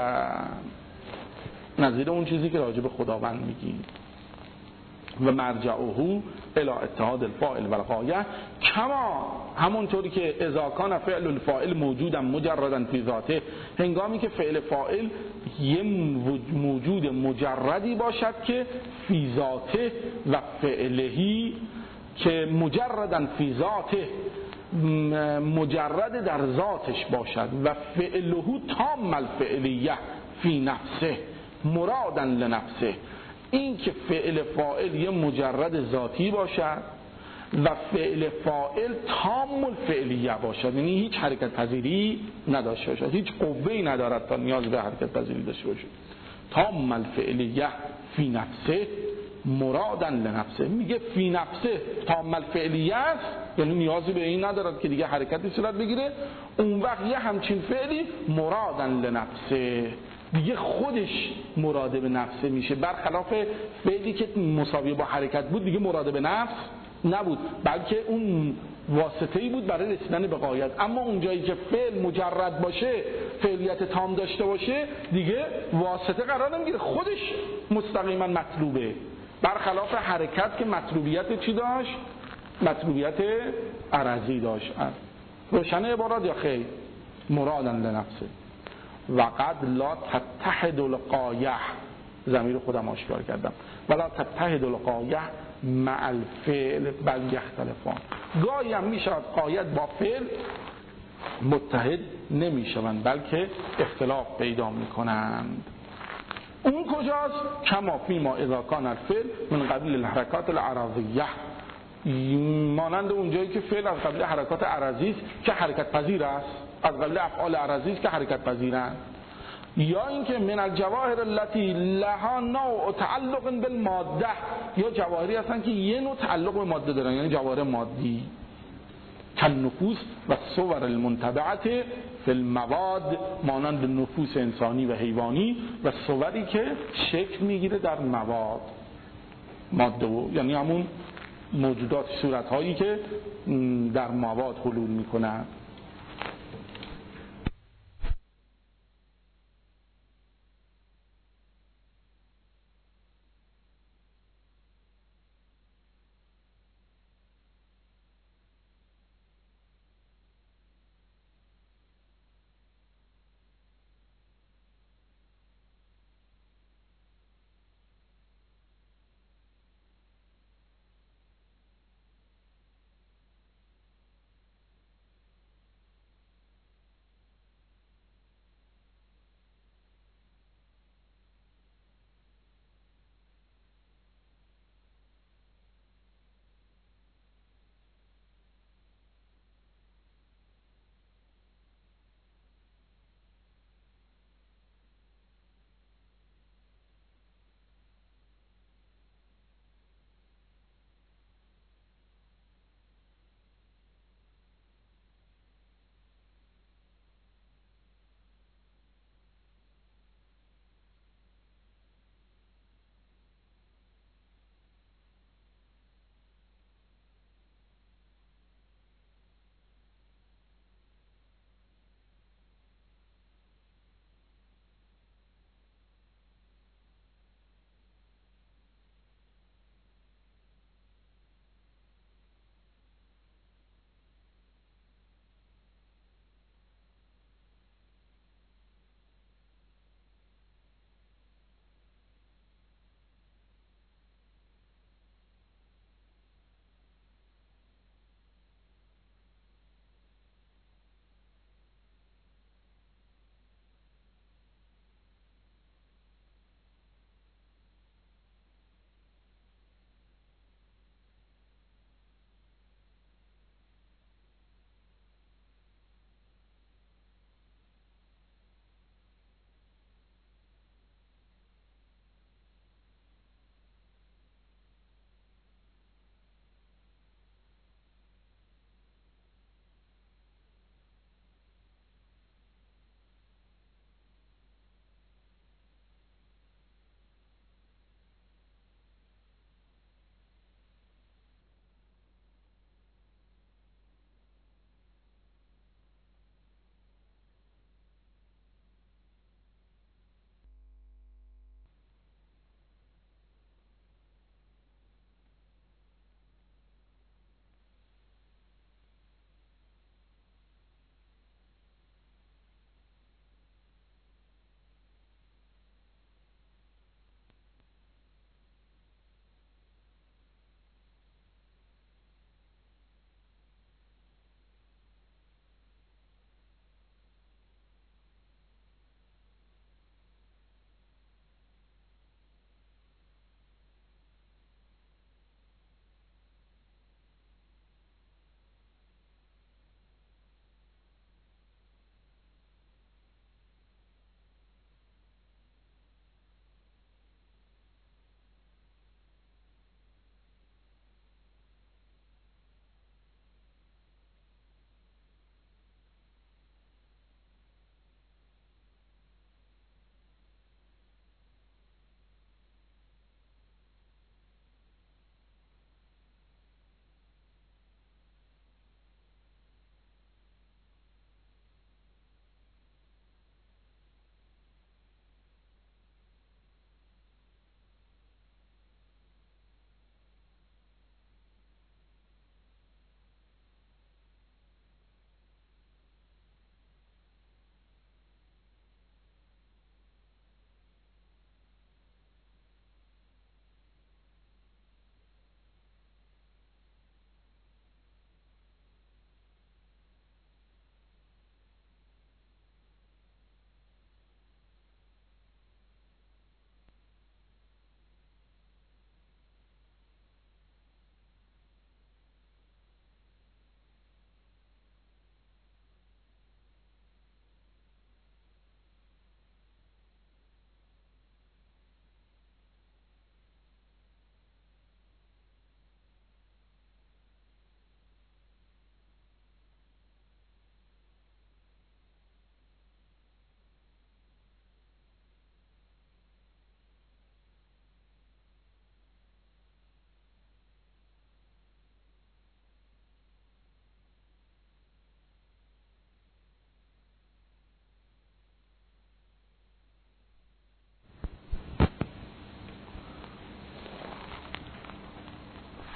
نظیر اون چیزی که راجع به خداوند میگیم. و مرجعه الی اتحاد الفاعل و الغایه، کما همونطوری که اذا کان فعل الفاعل موجودا مجردا فی ذاته، هنگامی که فعل فاعل یه موجود مجردی باشد که فی ذاته و فعلهی، که مجردا فی ذاته مجرد در ذاتش باشد و فعله تام الفعلیه فی نفسه مرادا لنفسه، این که فعل فاعل یه مجرد ذاتی باشد و فعل فاعل تام الفعلیه باشد، یعنی هیچ حرکت پذیری نداشته باشد، هیچ قوه‌ای ندارد تا نیاز به حرکت پذیری داشته باشد. تام الفعلیه فی نفسه مرادا لنفسه، میگه فی نفسه تام الفعلیه است، یعنی نیازی به این ندارد که دیگه حرکتی صورت بگیره. اون وقت یه همچین فعلی مرادا لنفسه، دیگه خودش مراد به نفسه میشه، برخلاف فعلی که مساوی با حرکت بود دیگه مراد به نفس نبود، بلکه اون واسطه‌ای بود برای رسیدن به غایت. اما اون جایی که فعل مجرد باشه، فعلیت تام داشته باشه، دیگه واسطه قرار نمیگیره، خودش مستقیما مطلوبه، برخلاف حرکت که مطلوبیت چی داشت؟ مطلوبیت عرضی داشت. روشنه عبارات یا خیر؟ مرادا لنفسه. و قد لا تتحد الغایه، ضمیر خودم آشکار کردم، ولا تتحد الغایه مع الفعل بل یختلفان، گاهی هم می شود غایت با فعل متحد نمی شوند بلکه اختلاف پیدا می کنند. اون کجاست؟ کما فیما اذا کان الفعل من قبیل الحرکات العرضیه، مانند اونجایی که فعل از قبیل حرکات عرضی است که حرکت پذیر است، از قبیل افعال عرضی است که حرکت پذیرند، یا اینکه من الجواهر التي لها نوع تعلق بالماده، یا جواهری هستن که یه نوع تعلق به ماده دارن، یعنی جواهر مادی، کالنفوس و صور المنتبعه فی المواد، مانند نفوس انسانی و حیوانی و صوری که شکل میگیره در مواد، ماده یعنی همون موجودات، صورتهایی که در مواد حلول میکنن.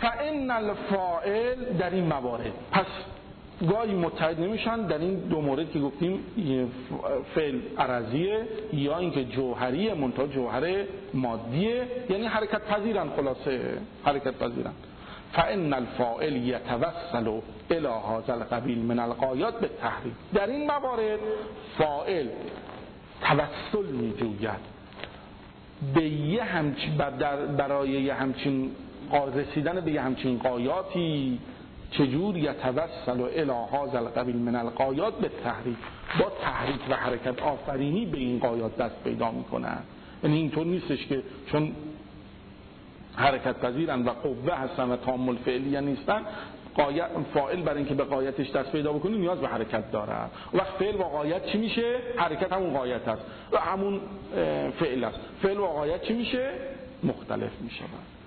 فإن الفاعل در این موارد، پس گاهی متحد نمیشن در این دو مورد که گفتیم، فعل عرضیه یا اینکه جوهریه منتها جوهر مادیه، یعنی حرکت پذیرن، خلاصه حرکت پذیرن. فإن الفاعل يتوسل إلى هذا القبیل من الغایات بالتحریک، در این موارد فاعل توسل میجوید به یه برای یه همچین رسیدن به یه همچین غایاتی. چجور؟ یتوسل الی هذا القبیل من الغایات بالتحریک، با تحریک و حرکت آفرینی به این غایات دست پیدا میکنن. یعنی اینطور نیستش که چون حرکت پذیرن و قوه هستن و تامل فعلیه نیستن، فاعل برای اینکه به غایتش دست پیدا بکنه نیاز به حرکت داره. وقت فعل و غایت چی میشه؟ حرکت همون غایت هست و همون فعل است. فعل و غایت چی میشه؟ مختلف میشه.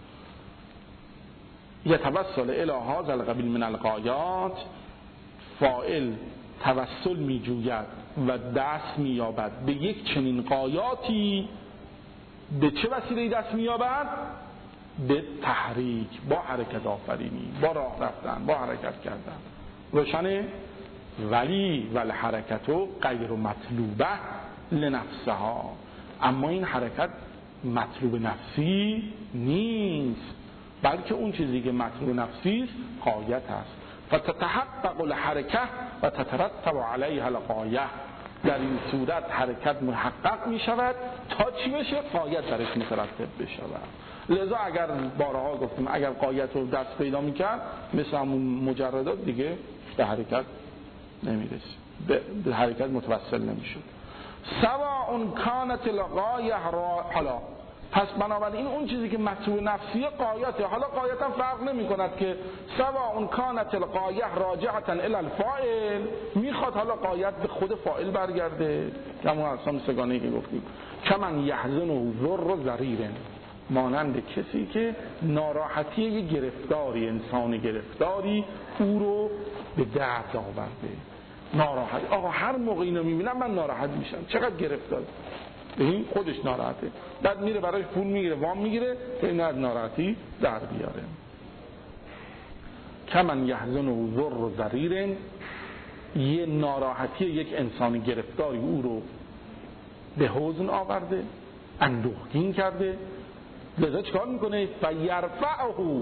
یتوسل الی هذا القبیل من الغایات، فاعل توسل میجوید و دست مییابد به یک چنین غایاتی. به چه وسیله دست مییابد؟ به تحریک، با حرکت آفرینی، با راه رفتن، با حرکت کردن. روشنه؟ ولی والحرکتو غیر مطلوبه لنفسها، اما این حرکت مطلوب نفسی نیست، بلکه اون چیزی که مطلوب نفسی است غایت است. فتتحقق الحرکه و تترتب علیها الغایه، در این صورت حرکت محقق می شود تا چی بشه؟ غایت درش مترتب بشود. لذا اگر بارها گفتیم اگر غایت رو دست پیدا می کرد مثل همون مجردات دیگه به حرکت نمی رسید، به حرکت متوسل نمی شد. سواء کانت الغایه حالا، پس بنابراین اون چیزی که مطلوب نفسی غایته، حالا غایت هم فرق نمی کند که سواء کانت الغایه راجعه الی الفاعل، میخواد حالا غایت به خود فاعل برگرده، همون اقسام سگانه‌ای که گفتیم. کمن یحزن ذر و ضریر، مانند کسی که ناراحتی یک گرفتاری، انسان گرفتاری او رو به درد آورده. ناراحت، آقا هر موقع اینو میبینم من ناراحت میشم، چقدر گرفتار، به این خودش ناراحته، بعد میره برایش پول میگیره، وام میگیره که این از ناراحتی در بیاره. کمن یحزن و ذر و ضریر، یه ناراحتی یک انسان گرفتاری او رو به حزن آورده، اندوهگین کرده. لذا چکار میکنه؟ فیرفعه،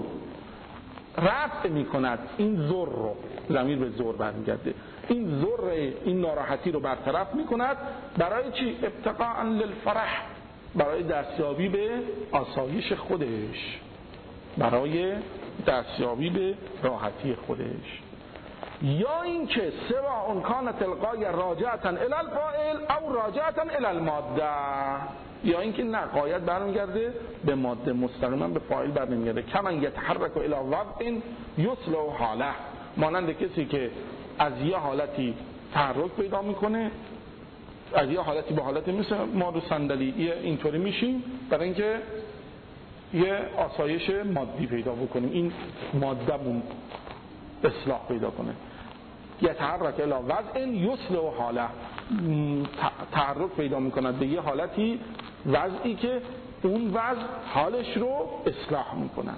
رفع میکند این ذر رو، ضمیر به ذر برمیگرده، این ذر، این ناراحتی رو برطرف میکند. برای چی؟ ابتقاء للفرح، برای دستیابی به آسایش خودش، برای دستیابی به راحتی خودش. یا اینکه سواء کانت الغایه راجعه الی الفاعل او راجعه الی الماده، یا اینکه نه غایت برمیگرده به ماده، مستقیما به فاعل برنمیگرده. کمن یتحرک الی وضع یصلح حاله، مانند کسی که از یه حالتی تحرک پیدا میکنه، از یه حالتی به حالتی، مثل ما رو صندلی اینطوری میشیم برای اینکه یه آسایش مادی پیدا بکنیم، این ماده‌مون اصلاح پیدا کنه. یتحرک الی وضع یصلح حاله، تحرک پیدا میکند به یه حالتی، وضعی که اون وضع حالش رو اصلاح میکند.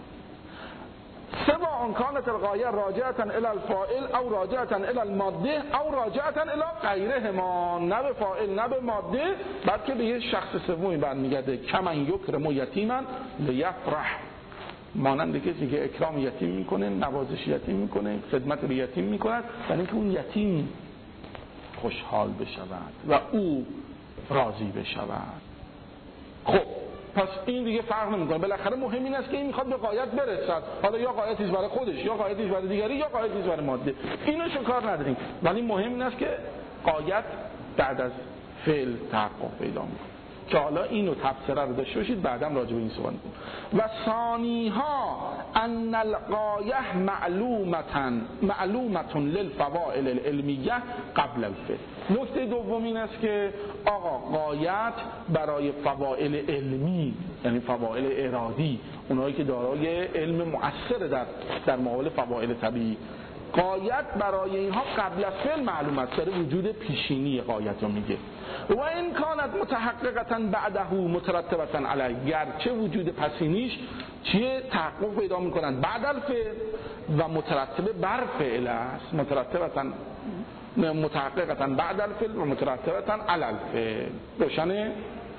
سواء کانت الغایه راجعه الی الفاعل او راجعه الی الماده او راجعه الی غیرهما، نه به فاعل نه به ماده، بلکه به یه شخص سومی برمیگرده. کمن یکرم یتیما لیفرح، مانند کسی که اکرام یتیم میکنه، نوازش یتیم میکنه، خدمت به یتیم میکند، برای اینکه اون یتیم خوشحال بشود و او راضی بشود. خب پس این دیگه فرق نمیکنه، بالاخره مهم این است که این میخواد به غایت برسد، حالا یا غایتیش برای خودش یا غایتیش برای دیگری یا غایتیش برای ماده، اینو کار نداریم، ولی مهم این است که غایت بعد از فعل تحقق پیدا میکنه. که حالا اینو تفسیر رو داشته باشید، بعدم راجع به این صحبت کنیم. و ثانیها ان الغایه معلومه للفواعل العلمیه قبل الفعل. نکته دوم این است که آقا غایت برای فواعل علمی، یعنی فواعل ارادی، اونایی که دارای علم مؤثر در مقابل فواعل طبیعی، غایت برای اینها قبل از فعل معلومه است، داره وجود پیشینی غایت رو میگه. و این کانت متحققتا بعده مترتبتا علی، گرچه وجود پسینیش چیه تحقق پیدا میکنن بعد الفعل و مترتب بر فعل است، متحققتا بعد الفعل و مترتبتا علی الفعل. روشنه؟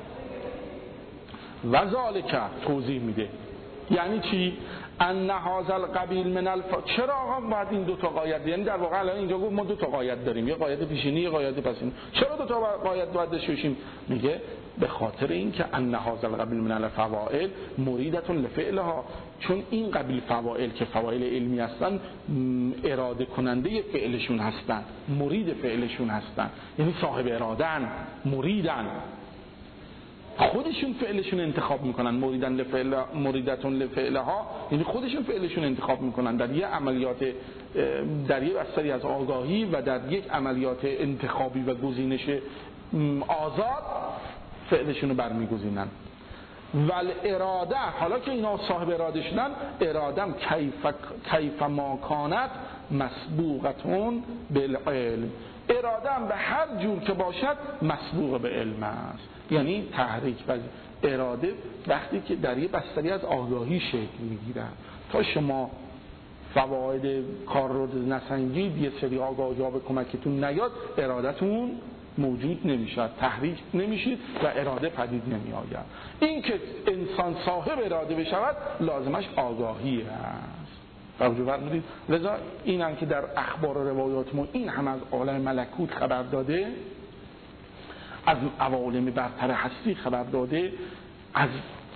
و ذالک توضیح میده یعنی چی؟ ان هذا القبیل من چرا آقا باید این دو تا قاید، یعنی در واقع الان اینجا گفت ما دو تا قاید داریم، یه قاید پیشینی یه قاید پسینی، چرا دو تا قاید باید داشته باشیم؟ میگه به خاطر اینکه ان هذا القبیل من الفواعل مریدة لفعلها، چون این قبیل فواعل که فواعل علمی هستن اراده کننده فعلشون هستن، مرید فعلشون هستن، یعنی صاحب اراده‌ان، مریدن، خودشون فعلشون انتخاب میکنن. مریدتون لفعلها یعنی خودشون فعلشون انتخاب میکنن در یه عملیات، در یه بستری از آگاهی و در یک عملیات انتخابی و گزینش آزاد فعلشون رو برمیگزینن. ول اراده، حالا که اینا صاحب اراده شدن، ارادم کیف ما کانت مسبوقتون بالعلم، اراده هم به هر جور که باشد مسبوق به علم است. یعنی تحریک و اراده وقتی که در یه بستری از آگاهی شکل میگیرن، تا شما فواید کار رو نسنجید، یه سری آگاهی ها به کمکتون نیاد، ارادتون موجود نمیشد، تحریک نمیشید و اراده پدید نمی آید. این که انسان صاحب اراده بشود لازمش آگاهی است. توجه فرمودید؟ لذا این هم که در اخبار و روایات ما این هم از عالم ملکوت خبر داده، از عوالم برتر هستی خبر داده، از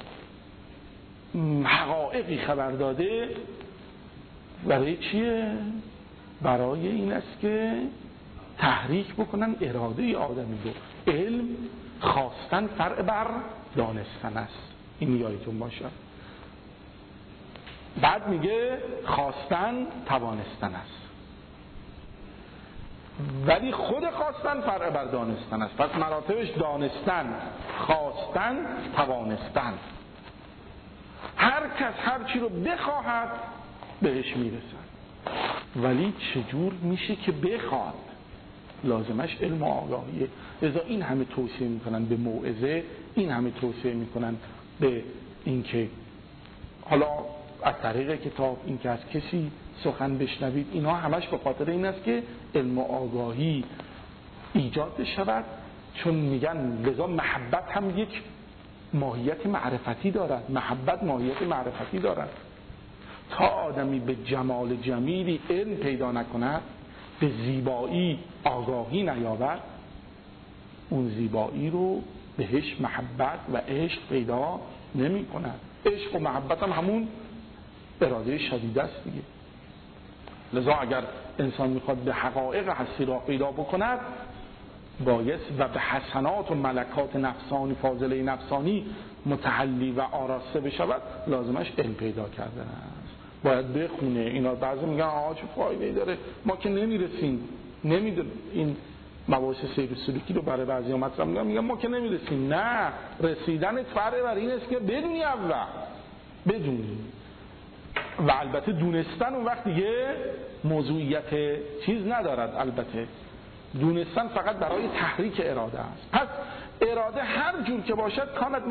حقایقی خبر داده، برای چیه؟ برای این است که تحریک بکنن اراده آدمی رو. علم خواستن فرع بر دانستن است، این یادتون باشه. بعد میگه خواستن توانستن است، ولی خود خواستن فرع بر دانستن است. پس مراتبش دانستن، خواستن، توانستن. هر کس هر چی رو بخواهد بهش میرسد، ولی چجور میشه که بخواد؟ لازمش علم و آگاهیه. لذا این همه توصیه میکنن به موعظه، این همه توصیه میکنن به اینکه حالا از طریق کتاب این که از کسی سخن بشنوید، اینا همش به خاطر این است که علم و آگاهی ایجاد بشود. چون میگن لذا محبت هم یک ماهیت معرفتی دارد، محبت ماهیت معرفتی دارد. تا آدمی به جمال جمیلی علم پیدا نکند، به زیبایی آگاهی نیاورد، اون زیبایی رو بهش محبت و عشق پیدا نمی کند. عشق و محبت هم همون اراده شدید است دیگه. لذا اگر انسان میخواد به حقایق هستی را پیدا بکند، باید و به حسنات و ملکات نفسانی، فاضله نفسانی متحلی و آراسته بشود، لازمش علم پیدا کردن است. باید بخونه. اینا بعضی میگن آقا چه فایده داره، ما که نمیرسیم، این مباحث سیر سلوکی رو برای بعضی ها مطرح میگن ما که نمیرسیم. نه، رسیدن فرق بر این است که بدونی، اول بدونی و البته دونستن اون وقت دیگه موضوعیت چیز ندارد. البته دونستن فقط برای تحریک اراده است. پس اراده هر جور که باشد کانت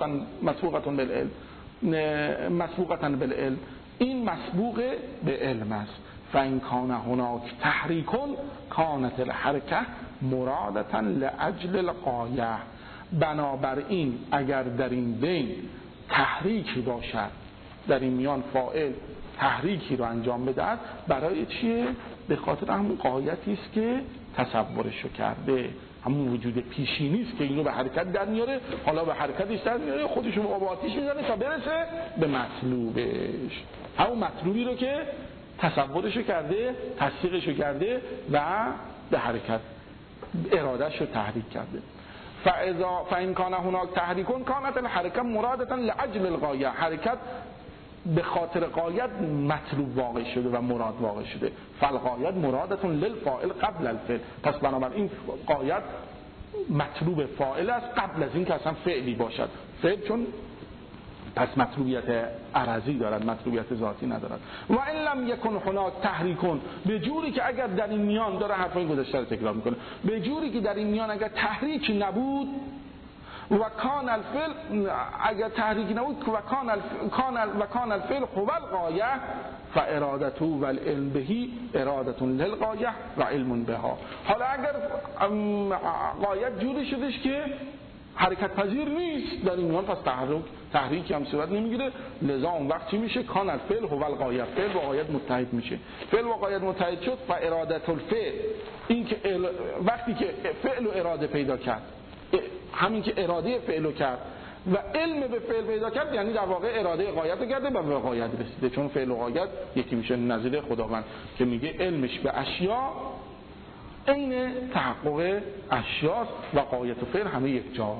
مسبوقة بالعلم، این مسبوق به علم است. فإن کان هناک تحریک کانت الحرکه مرادة لأجل الغایه، بنابراین اگر در این بین تحریکی باشد، در این میان فاعل تحریکی رو انجام بدهد، برای چیه؟ به خاطر همون غایتی است که تصورشو کرده، همون وجود پیشینی است که اینو به حرکت در میاره. حالا به حرکتش در میاره، خودشو به آتیش میزنه تا برسه به مطلوبش، همون مطلوبی رو که تصورشو کرده، تصدیقشو کرده و به حرکت ارادهشو تحریک کرده. فإن کان هناک تحریک کانت الحرکه مرادة لأجل الغایه، حرکت به خاطر غایت مطلوب واقع شده و مراد واقع شده. فالغایت مرادة للفاعل قبل الفعل، پس بنابراین غایت مطلوب فاعل است قبل از این که اصلا فعلی باشد. فعل چون پس مطلوبیت عرضی دارد، مطلوبیت ذاتی ندارد. و ان لم یکن هناک تحریکون، به جوری که اگر در این میان، داره حرفای گذشته رو تکرار میکنه، به جوری که در این میان اگر تحریکی نبود و کان الفعل، اگر تحریکی نبود و کان الفعل هو الغایه فارادته و العلم بهی اراده للغایه و علم بها. حالا اگر غایت جوری شدش که حرکت پذیر نیست در این میان، پس تحریکی هم صورت نمیگیره، لذا اون وقت چی میشه؟ کان الفعل هو الغایه، فعل و غایت متحد میشه. فعل و غایت متحد شد فاراده الفعل، این که وقتی که فعل و اراده پیدا کرد، همین که اراده فعل کرد و علم به فعل پیدا کرد، یعنی در واقع اراده غایت رو کرده و به غایت رسیده، چون فعل و غایت یکی میشه. نظیر خداوند که میگه علمش به اشیا عین تحقق اشیاست و غایت و فعل همه یک جا.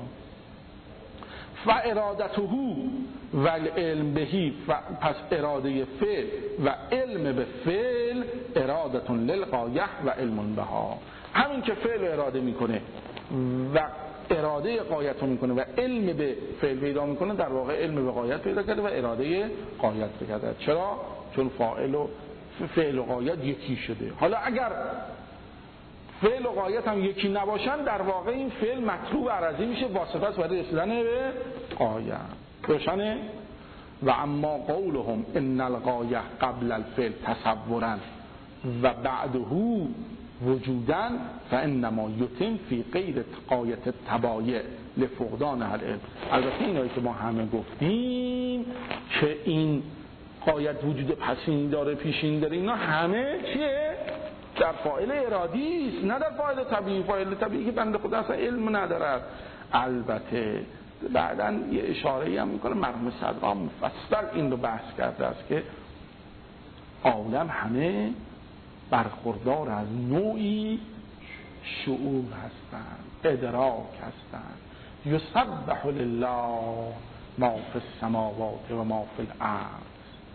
فارادته و العلم بهی، پس اراده فعل و علم به فعل اراده للغایه و علم بها. همین که فعل اراده میکنه و اراده غایت رو میکنه و علم به فعل پیدا میکنه، در واقع علم به غایت پیدا کرده و اراده غایت پیدا کرده. چرا؟ چون فعل و غایت یکی شده. حالا اگر فعل و غایت هم یکی نباشن، در واقع این فعل مطلوب عرضی میشه، واسطه است برای رسیدن به غایت. روشنه؟ و اما قولهم ان الغایه قبل الفعل تصورا و بعده وجوداً فانما یتم فی غیر غایت تبایع لفقدان العلم. البته اینایی که ما همه گفتیم که این غایت وجود پسین داره، پیشین داره، اینا همه چیه؟ در فاعل ارادی است، نه در فاعل طبیعی. فاعل طبیعی که بنده خدا اصلا علم ندارد. البته بعداً یه اشاره‌ای هم میکنه، مرحوم صدرا مفصل این رو بحث کرده است که عالم همه برخوردار از نوعی شعور هستند، ادراک هستند. یسبح لله ما فی السماوات و ما فی الارض.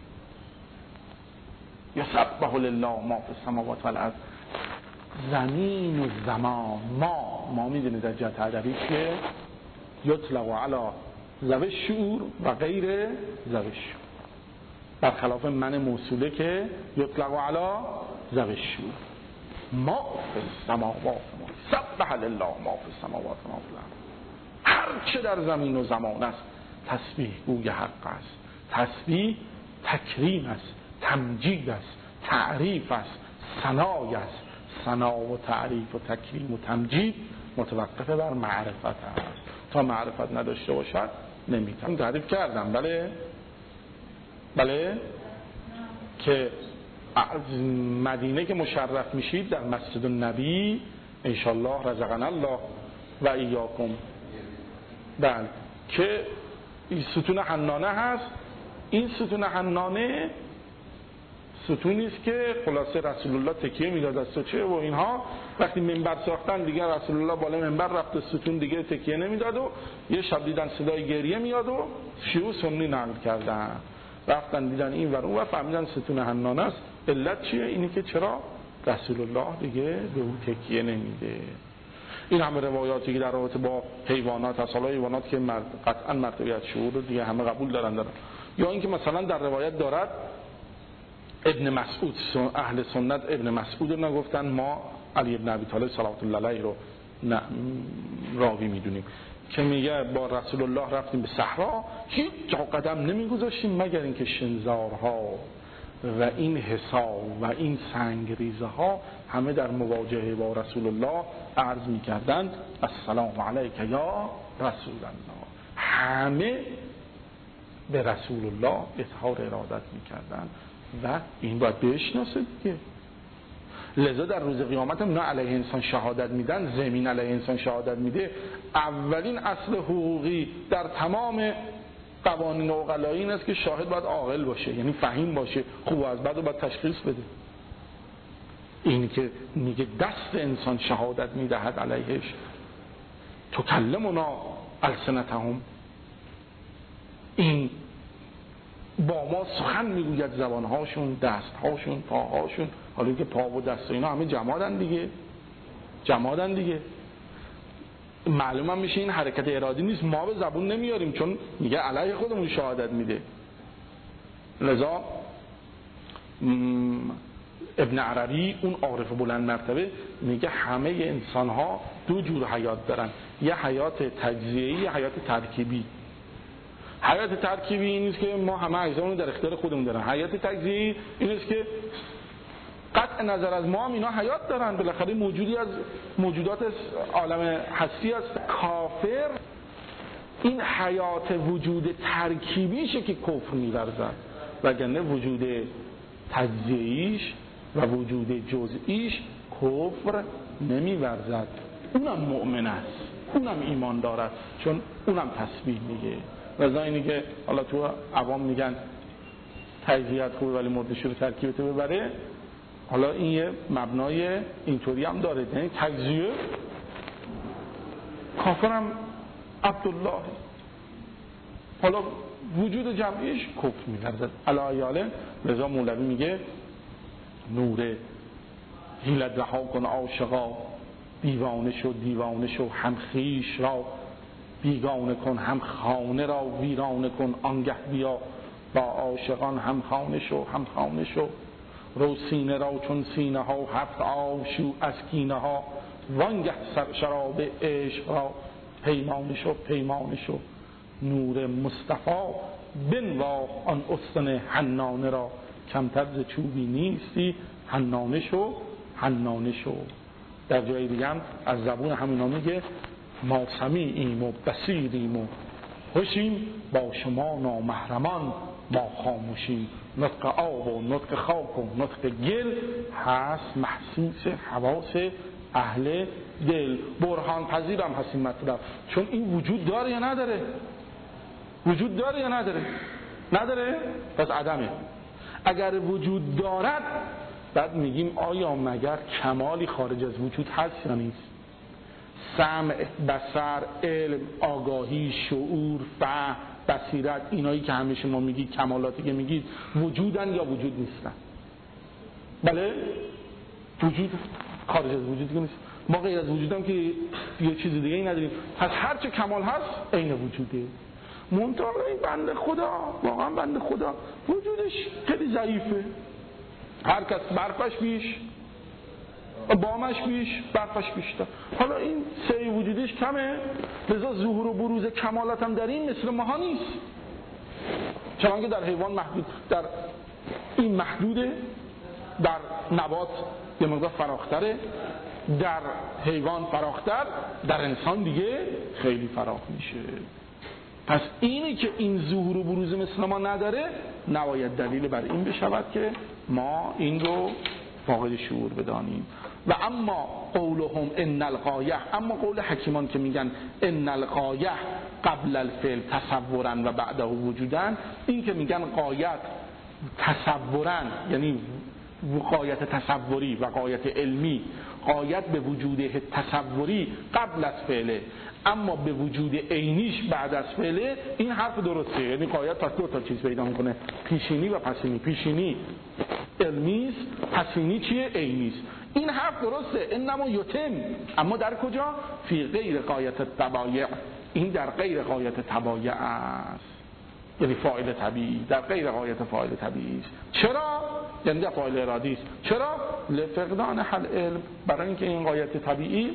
یسبح لله ما فی السماوات و الارض. زمین و زمان، ما میدونید در جهت ادبی که یطلق علی ذوی الشعور و غیر ذوی الشعور، برخلاف من موصوله که یطلق علی ذوی الشعور. ما فی السماوات، سبح لله ما فی السماوات و ما فی الارض. هر چه در زمین و زمان است تسبیح گوی حق است. تسبیح تکریم است، تمجید است، تعریف است، ثنای است. ثنا و تعریف و تکریم و تمجید متوقف بر معرفت است. تا معرفت نداشته باشد نمیتونم. تعریف کردم بله که از مدینه که مشرف میشید در مسجد النبی انشالله رزقنا الله و ایاکم، بله، که این ستون حنانه هست. این ستون حنانه ستونی است که خلاصه رسول الله تکیه میداد از چه و اینها. وقتی منبر ساختن دیگه رسول الله بالا منبر رفت، ستون دیگه تکیه نمیداد و یه شب دیدن صدای گریه میاد و شیوع سنی نقل کردن، رفتن دیدن این ور اون و فهمیدن ستون حنانه است. علت چیه؟ اینی که چرا رسول الله دیگه به اون تکیه نمیده. این همه روایاتی که در رابطه با حیوانات هست، حالا حیوانات که قطعا مرتبه شعور رو دیگه همه قبول دارن. یا اینکه مثلا در روایت دارد ابن مسعود، اهل سنت ابن مسعود رو نگفتن، ما علی ابن ابی طالب صلوات الله علیه رو راوی میدونیم که میگه با رسول الله رفتیم به صحرا، هیچ جا قدم نمیگذاشتیم مگر اینکه شنزارها و این حصار و این سنگریزه ها همه در مواجهه با رسول الله عرض میکردند السلام علیک یا رسول الله. همه به رسول الله اظهار ارادت میکردند و این باید بشناسه دیگه. لذا در روز قیامت هم نه علیه انسان شهادت میدن، زمین علیه انسان شهادت میده. اولین اصل حقوقی در تمام قوانین عقلایی این است که شاهد باید عاقل باشه، یعنی فهیم باشه، خوب و از بد رو باید تشخیص بده. این که میگه دست انسان شهادت میدهد علیهش، تکلمنا السنتهم، این با ما سخن میگوید زبانهاشون، دستهاشون، پاهاشون. حالا که پا و دست و اینا همه جمادن دیگه. معلوم هم میشه این حرکت ارادی نیست، ما به زبون نمیاریم چون میگه علیه خودمون شهادت میده. لذا ابن عربی اون عارف بلند مرتبه میگه همه انسان ها دو جور حیات دارن، یه حیات تجزیه‌ای، یه حیات ترکیبی. حیات ترکیبی این نیست که ما همه اجزامون در اختیار خودمون دارن. حیات تجزیه‌ای این است که قطع نظر از ما هم اینا حیات دارن، بالاخره موجودی از موجودات عالم هستی است. کافر این حیات وجود ترکیبیشه که کفر می‌ورزد، وگرنه وجود تجزیه‌ایش و وجود جزئیش کفر نمی‌ورزد. اونم مؤمن است، اونم ایمان دارد، چون اونم تسبیح میگه. رضا اینی که حالا تو عوام میگن تجزیه‌ات خوبه ولی مردش رو ترکیبت ببره، حالا این یه مبنای اینطوری هم داره، یعنی تجزیه کافرم عبدالله، حالا وجود جمعیش کفر می‌ورزد. علایاله رضا مولوی میگه نور حیلت رها کن عاشقا، دیوانه شو هم خویش را بیگانه کن، هم خانه را ویرانه کن، آنگه بیا با عاشقان هم خانه شو رو سینه را چون سینه ها هفت آشو از کینه ها، وانگه شراب عشق را پیمانه شو نور مصطفی بنواخت آن استن حنانه را، کمتر ز چوبی نیستی حنانه شو. در جای دیگه هم از زبون همینا میگه ما سمیعیم و بصیریم و خوشیم، با شما نامحرمان ما خاموشیم. نطق آب و نطق خاک و نطق گل هست محسوس حواس اهل دل. برهان پذیرم هست این مطلب، چون این وجود داره یا نداره؟ وجود داره یا نداره؟ نداره؟ پس عدمه. اگر وجود دارد بعد میگیم آیا مگر کمالی خارج از وجود هست یا نیست؟ سمع، بصر، علم، آگاهی، شعور، فهم، بصیرت، اینایی که همیشه ما میگید کمالاتی که میگید وجودن یا وجود نیستن؟ بله، وجود خارج از وجود نیست. ما غیر از وجودم که یه چیز دیگه ای نداریم. پس هر چه کمال هست عین وجوده. منتها این بنده خدا، واقعا بنده خدا وجودش خیلی ضعیفه. هر کس برفش بیش، بامش بیش، برفش بیشتر. حالا این سعی وجودش کمه، لذا ظهور و بروز کمالات هم در این مثل ماها نیست. چنانکه در حیوان محدود، در این محدوده، در نبات یه مقدار فراختره، در حیوان فراختر، در انسان دیگه خیلی فراخ میشه. پس اینی که این ظهور و بروز مثل ما نداره نباید دلیل بر این بشود که ما این رو فاقد شعور بدانیم. و اما قولهم ان الغایه، اما قول حکیمان که میگن ان الغایه قبل الفعل تصورا و بعده وجودا، این که میگن غایت تصورا یعنی غایت تصوری و غایت علمی، غایت به وجود تصوری قبل از فعله اما به وجود عینیش بعد از فعله، این حرف درسته. یعنی غایت پس دو تا چیز پیدا میکنه، پیشینی و پسینی. پیشینی علمی است، پسینی چیه؟ عینی است. این حرف درسته، انما یتم، اما در کجا؟ فی غیر غایت التبایع، این در غیر غایت تبایع است، یعنی فاعل طبیعی در غیر غایت فاعل طبیعی است. چرا؟ یعنی در فاعل ارادی است. چرا؟ لفقدان حل علم، برای اینکه این غایت طبیعی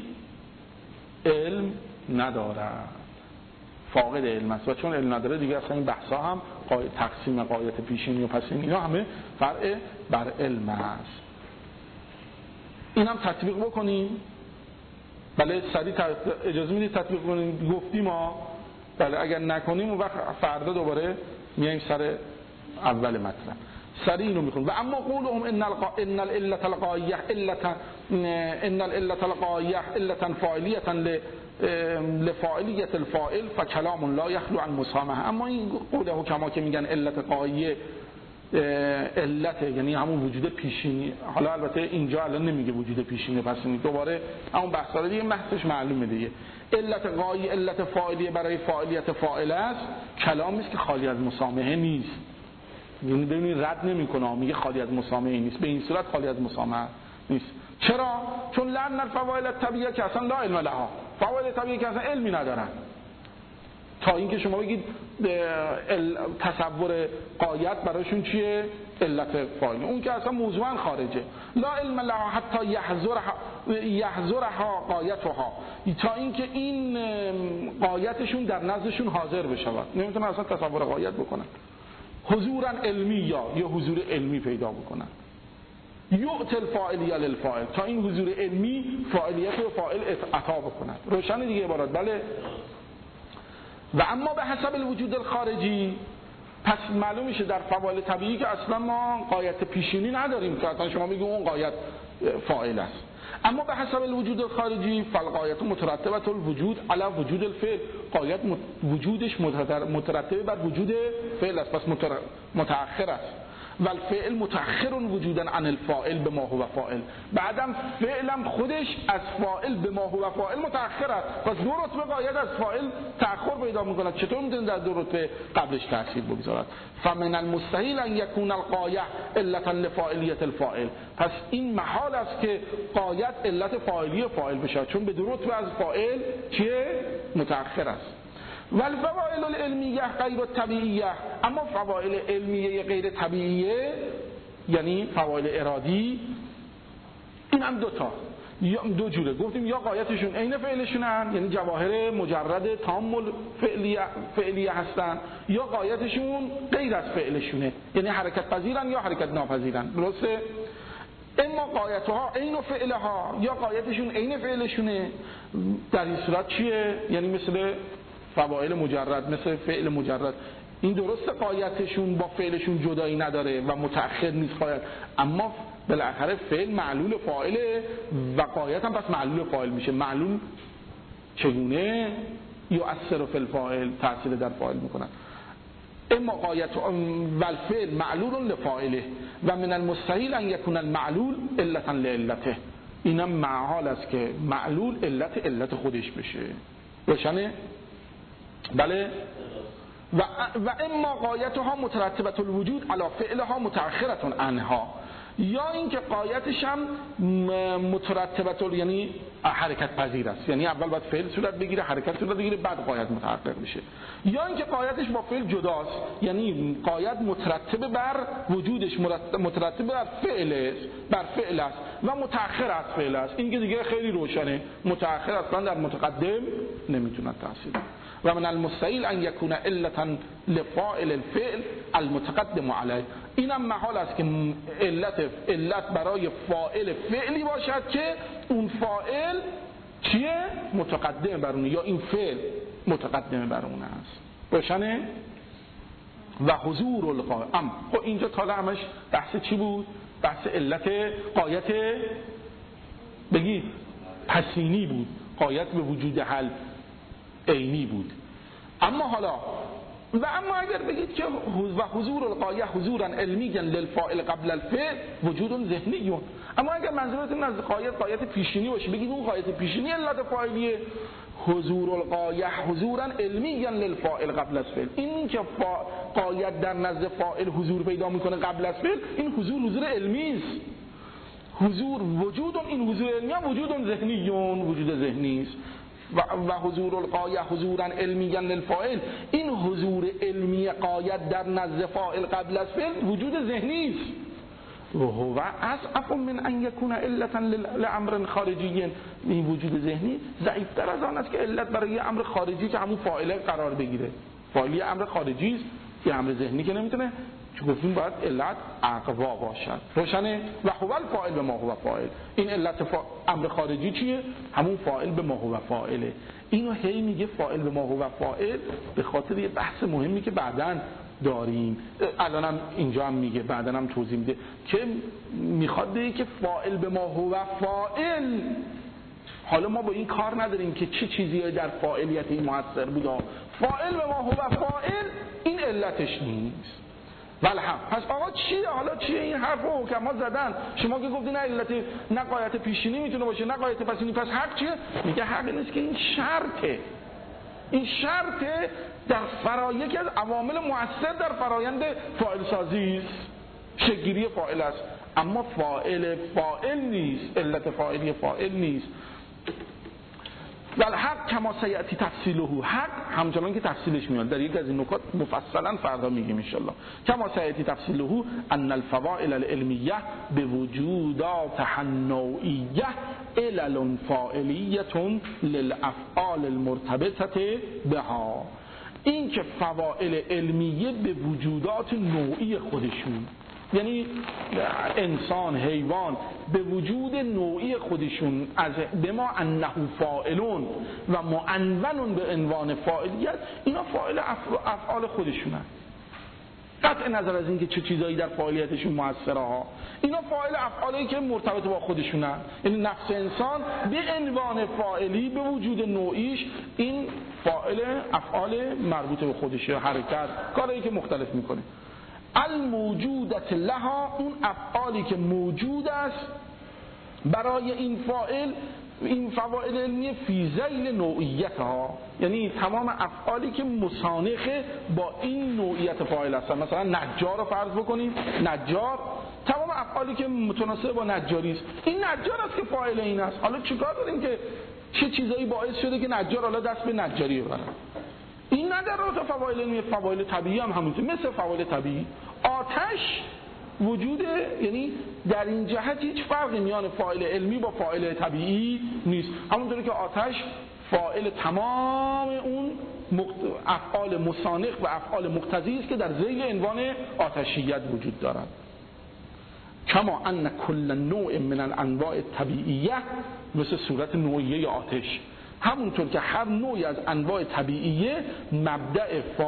علم نداره، فاقد علم است و چون علم نداره دیگه اصلا این بحثا هم تقسیم غایت پیشینی و پسینی اینا همه فرع بر علم است. این هم تطبیق بکنیم. بله سریع اجازه میدید تطبیق کنیم؟ گفتیم ما بله، اگر نکنیم اون وقت فردا دوباره میایم سر اول مطلب. سریع اینو میخونیم. و اما قولهم ان العلة الغایه علة فاعلیه لفاعلیت الفاعل فکلام لا یخلو عن مسامحه. اما این قول حکما که میگن علت غایه علت یعنی همون وجود پیشینی، حالا البته اینجا الان نمیگه وجود پیشینی پس دوباره همون بحثا رو دیگه محضش معلومه دیگه. علت غایه علت فاعلیه برای فاعلیت فاعل است، کلامی است که خالی از مسامحه نیست. یعنی ببینید رد نمیکنه، میگه خالی از مسامحه نیست، به این صورت خالی از مسامحه نیست. چرا؟ چون لعن الفواعل الطبیعیه که اصلا لا علم لها، فواید طبیعی که اصلا علمی ندارن، تا اینکه شما بگید تصور غایت براشون چیه؟ علت فاعل. اون که اصلا موضوعا خارجه. لا علم لها حتی یحضرها غایتها، تا اینکه این غایتشون در نزدشون حاضر بشود، نمیتونن اصلا تصور غایت بکنن. حضورا علمی یا حضور علمی پیدا بکنن. یؤت الفاعلیه للفاعل، تا این حضور علمی فاعلیت و فاعل عطا بکنن. روشن دیگه عبارت؟ بله. و اما به حسب الوجود الخارجی، پس معلوم میشه در فواعل طبیعی که اصلا ما غایت پیشینی نداریم که اصلا شما میگی اون غایت فاعل است. اما به حسب الوجود الخارجی فالغایت مترتبه الوجود علی وجود الفعل، غایت وجودش مترتب بر وجود فعل است، پس متأخر است. و الفعل متأخر وجودا عن الفاعل به ما هو فاعل، بعدم فعلم خودش از فاعل به ما هو فاعل متأخر است، پس دو رتبه غایت از فاعل تأخر پیدا می‌کند. چطور می‌تونید در دو رتبه قبلش تأخیر بگذارد؟ فمن المستحیل ان یکون الغایه علتا لفاعلیه الفاعل، پس این محال است که غایت علت فاعلی فاعل بشه، چون به دو رتبه از فاعل چیه؟ متأخر است. والفوائل العلمیه غیر طبیعیه، اما فوائل علمیه غیر طبیعیه یعنی فوائل ارادی، این هم دو جوره گفتیم، یا غایتشون عین فعلشونن یعنی جواهر مجرد تام فعلیه هستن، یا غایتشون غیر از فعلشونه یعنی حرکت پذیرن یا حرکت ناپذیرن. درسته؟ اما غایتها عین فعلها، یا غایتشون عین فعلشونه. در این صورت چیه؟ یعنی مثل فواعل مجرد، مثل فعل مجرد، این درسته غایتشون با فعلشون جدایی نداره و متأخر نیست غایت، اما بالاخره فعل معلول فاعله و غایت هم پس معلول فاعل میشه. معلول چگونه یؤثر فی الفاعل، تأثیر در فاعل میکنن. اما غایت و الفعل معلول لفاعله و من المستحیل ان یکون المعلول علتا لعلته، اینم محال است که معلول علت خودش بشه. روشنه؟ بله. و اما غایتها مترتبه الوجود علی فعلها متأخرة عنها، یا اینکه غایتش هم مترتبه یعنی حرکت پذیر است، یعنی اول باید فعل صورت بگیره، حرکت صورت بگیره، بعد غایت متحقق بشه. یا اینکه غایتش با فعل جداست، یعنی غایت مترتب بر وجودش مترتب بر فعل است و متأخر از فعل است. این که دیگه خیلی روشنه، متأخر اصلا در متقدم نمیتونه تاثیر. و من المستحیل ان یکون علتا لفاعل الفعل المتقدم علیه، اینم محال است که علت برای فاعل فعلی باشد که اون فاعل چیه؟ متقدم بر اونه، یا این فعل متقدم بر اونه است. روشنه؟ و حضور القائم. خب اینجا تا همش بحث چی بود؟ بحث علت غایت بگید پسینی بود، غایت به وجود حل عینی بود. اما حالا اما اگر بگید که و حضور الغایه حضورا علمیا للفاعل قبل الفعل وجود ذهنی، اما اگر منظورتون از غایت پیشینی باشه، بگید اون غایت پیشینی علت فاعلیه، حضور الغایه حضورا علمیا للفاعل قبل الفعل، این که غایت در نزد فاعل حضور پیدا میکنه قبل از فعل، این حضور علمی است. حضور وجود، این حضور علمی هم وجود ذهنی، وجود ذهنی است. و حضور الغایه حضورا علمیا للفاعل، این حضور علمی غایت در نزد فاعل قبل از فعل وجود ذهنی است. و هو اضعف من ان یکون علتا لامر خارجی، این وجود ذهنی ضعیف‌تر از آن است که علت برای امر خارجی که همون فاعل قرار بگیره. فاعلی امر خارجی است، که امر ذهنی که نمیتونه، چون گفتیم باید علت اقوا باشد. روشنه؟ و هو الفاعل به ما هو فاعل، این علت امر خارجی چیه؟ همون فاعل به ما هو فاعله. اینو هی میگه فاعل به ما هو فاعل به خاطر یه بحث مهمی که بعداً داریم، الانم اینجا هم میگه، بعداً هم توضیح میده که میخواد بگه که فاعل به ما هو فاعل، حالا ما با این کار نداریم که چه چیزی در فاعلیت این مؤثر بود. فاعل به ما هو فاعل این علتش نیست. ولی هم پس آقا چیه؟ حالا چیه این حرفو حکما زدن؟ شما که گفتی نه علت نه غایت پیشینی میتونه باشه نه غایت پسینی، پس حق چیه؟ میگه حق نیست که این شرطه. این شرطه در یکی از عوامل مؤثر در فرایند فاعل سازی است، شکل‌گیری فاعل است، اما فاعل نیست، علت فاعلی فاعل نیست. والحق کما سیأتی تفصیله، حق همچنان که تفصیلش میاد در یک از این نکات مفصلا فردا میگیم ان شاء الله. کما سیأتی تفصیله ان الفواعل العلمیه بوجودات النوعیه علل فاعلیه للافعال المرتبطه بها. این که فواعل علمیه به وجودات نوعی خودشون، یعنی انسان، حیوان، به وجود نوعی خودشون از بما انه فاعلون و معنون به عنوان فاعلیت، اینا فاعل افعال خودشونن، قطع نظر از اینکه چه چیزایی در فاعلیتشون موثره ها، اینا فاعل افعالی که مرتبط با خودشونن. یعنی نفس انسان به عنوان فاعلی به وجود نوعیش این فاعل افعال مربوط به خودشه، حرکت، کاری که مختلف میکنه. الموجودت لها، اون افعالی که موجود است برای این فاعل، این فواعل علمیه فی ذیل نوعیتها، یعنی تمام افعالی که مسانخ با این نوعیت فاعل هستن. مثلا نجار رو فرض بکنیم، نجار تمام افعالی که متناسب با نجاری است، این نجار است که فاعل این است. حالا چیکار داریم که چه چیزایی باعث شده که نجار حالا دست به نجاری ببره؟ این نه در رابطه فواعل علمی، فواعل طبیعی هم همینطور، مثل فواعل طبیعی آتش وجود، یعنی در این جهت هیچ فرقی میان فاعل علمی با فاعل طبیعی نیست. همونطوری که آتش فاعل تمام اون افعال مسانخ و افعال مقتضی است که در ذیل عنوان آتشیت وجود دارند. کما ان کل نوع من الانواع الطبیعیه، مثل صورت نوعیه آتش، همونطور که هر نوعی از انواع طبیعیه مبدأ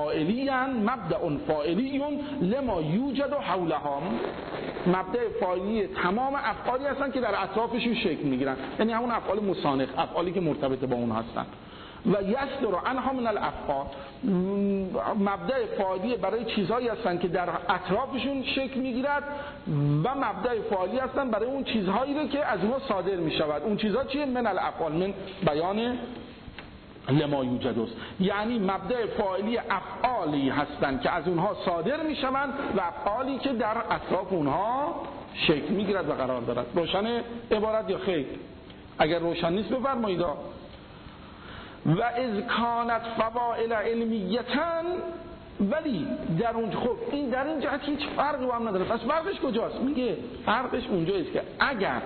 فاعلی لما یوجد حولها، مبدأ فاعلی تمام افعالی هستن که در اطرافشون شکل میگیرن، یعنی همون افعال مسانخ، افعالی که مرتبط با اون هستن. و یصدر عنها من الافعال، مبدأ فاعلی برای چیزهایی هستن که در اطرافشون شکل میگیرد و مبدأ فاعلی هستن برای اون چیزهایی که از اونها صادر میشود. اون چیزها چیه؟ من الافعال، من بیان لما یوجد است، یعنی مبدأ فاعلی افعالی هستن که از اونها صادر میشوند و افعالی که در اطراف اونها شکل میگیرد و قرار دارد. روشن عبارت یا خیر؟ اگر روشن نیست بفرمایید. و اذ کانت فواعل علمیتن، ولی در اون، خب این در این جهت هیچ فرقی با هم نداره. پس فرقش کجاست؟ میگه فرقش اونجاییست که اگر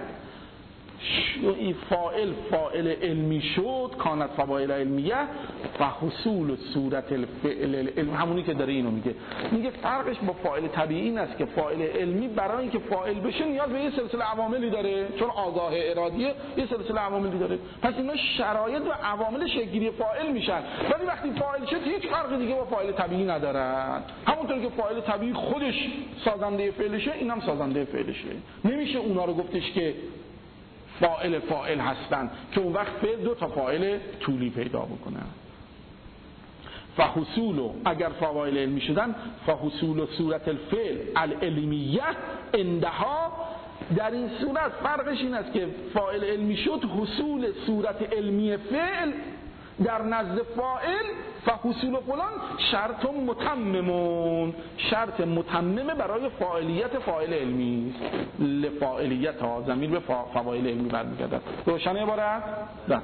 فاعل علمی شد، کانت فواعل علمیه و حصول صورت الفعل العلم، همونی که داره اینو میگه فرقش با فاعل طبیعی این است که فاعل علمی برای اینکه فاعل بشه نیاز به یه سلسله عواملی داره، چون آگاه ارادیه یه سلسله عواملی داره. پس اینا شرایط و عوامل شکل‌گیری فاعل میشن، ولی وقتی فاعل شد هیچ فرقی دیگه با فاعل طبیعی ندارن. همونطور که فاعل طبیعی خودش سازنده فعلشه، اینم سازنده فعلشه. نمیشه اونا رو گفتش که فاعل هستن که اون وقت فعل دو تا فاعل طولی پیدا بکنه. فحصول، اگر فواعل علمی شدن، فحصول صورت الفعل العلمیه عندها، در این صورت فرقش این است که فاعل علمی شد، حصول صورت علمی فعل در نزد فاعل، فحصول فلان شرط متممون، شرط متممه برای فاعلیت فاعل علمی است. لفاعلیت ها ضمیر به فواعل علمی برمیگردد. روشنه عبارت؟ نه.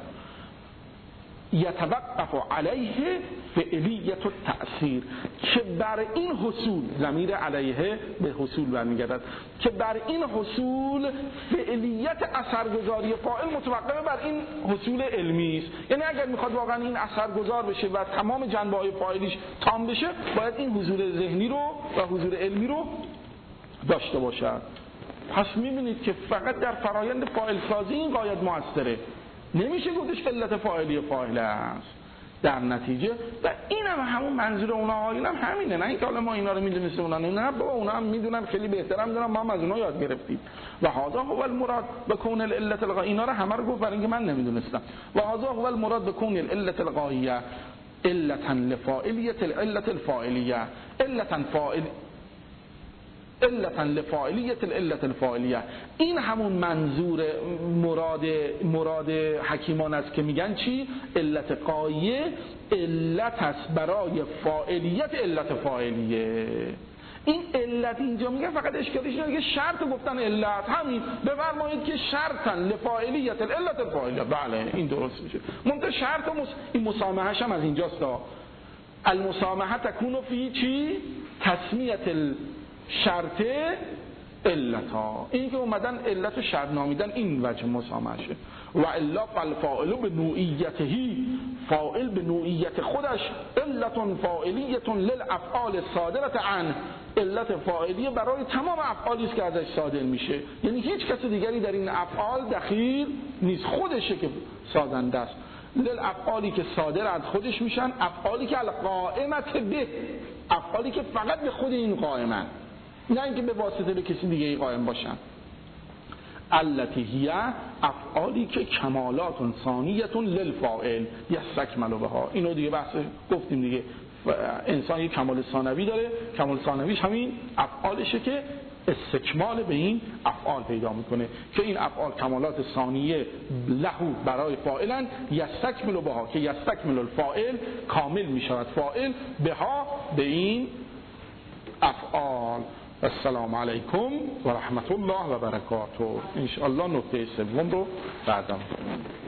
یتوقف علیه فعلیت التأثیر، که بر این حصول، ضمیر علیه به حصول برمیگردد، که بر این حصول فعلیت اثرگذاری فاعل متوقف بر این حصول علمی است. یعنی اگر میخواد واقعا این اثرگذار بشه و تمام جنبه‌های فاعلیش تام بشه، باید این حضور ذهنی رو و حضور علمی رو داشته باشد. پس میبینید که فقط در فرایند فاعل سازی این قاید موثره، نمیشه گفتش علت فاعلی فاعل است در نتیجه. و این هم همون منظور اونا، این هم همینه، نه اینکه حالا ما اینا رو میدونستیم اونا نه، بابا اونا هم میدونن، خیلی بهتر میدونن، ما هم از اونا یاد گرفتیم. و هذا هو المراد بکون العلت الغایه، اینا رو همه رو گفت برای اینکه من نمیدونستم. و هذا هو المراد بکون العلت الغایه علتا لفاعلیت العلت الفاعلیه، علتا لفاعلیت العلت الفاعلیه. این همون منظور مراد حکیمان است که میگن چی؟ علت غایه علت است برای فاعلیت علت فاعلیه. این علت اینجا میگه فقط اشکالش اینه که شرط گفتن علت همین بفرمایید که شرطا لفاعلیت العلت الفاعلیه، بله این درست میشه. منتها شرط این مسامحه‌ش هم از اینجاست. المسامحه تکون فی چی؟ تسمیت الشرط علتا، این که اومدن علت و شرط نامیدن این وجه مسامحه. و الا فالفاعل به نوعیتهی، فاعل به نوعیت خودش علت فاعلیه للافعال صادره عنه، علت فاعلیه برای تمام افعالی است که ازش صادر میشه، یعنی هیچ کس دیگری در این افعال دخیل نیست، خودشه که سازنده است. للافعالی که صادر از خودش میشن، افعالی که القائمت به، افعالی که فقط به خود این قائمن، نه اینکه به واسطه به کسی دیگه ای قائم باشن. التي هي افعالی که کمالات ثانیه للفاعل یستکمل بها، اینو دیگه بحث گفتیم دیگه، انسان یک کمال ثانوی داره، کمال ثانویش همین افعالشه که استکمال به این افعال پیدا میکنه که این افعال کمالات ثانیه لهو برای فاعلن، یستکمل بها که یستکمل الفاعل، کامل میشود فاعل بها به این افعال. السلام علیکم و رحمت الله و برکاته. ان شاء الله نکته سوم رو بعدا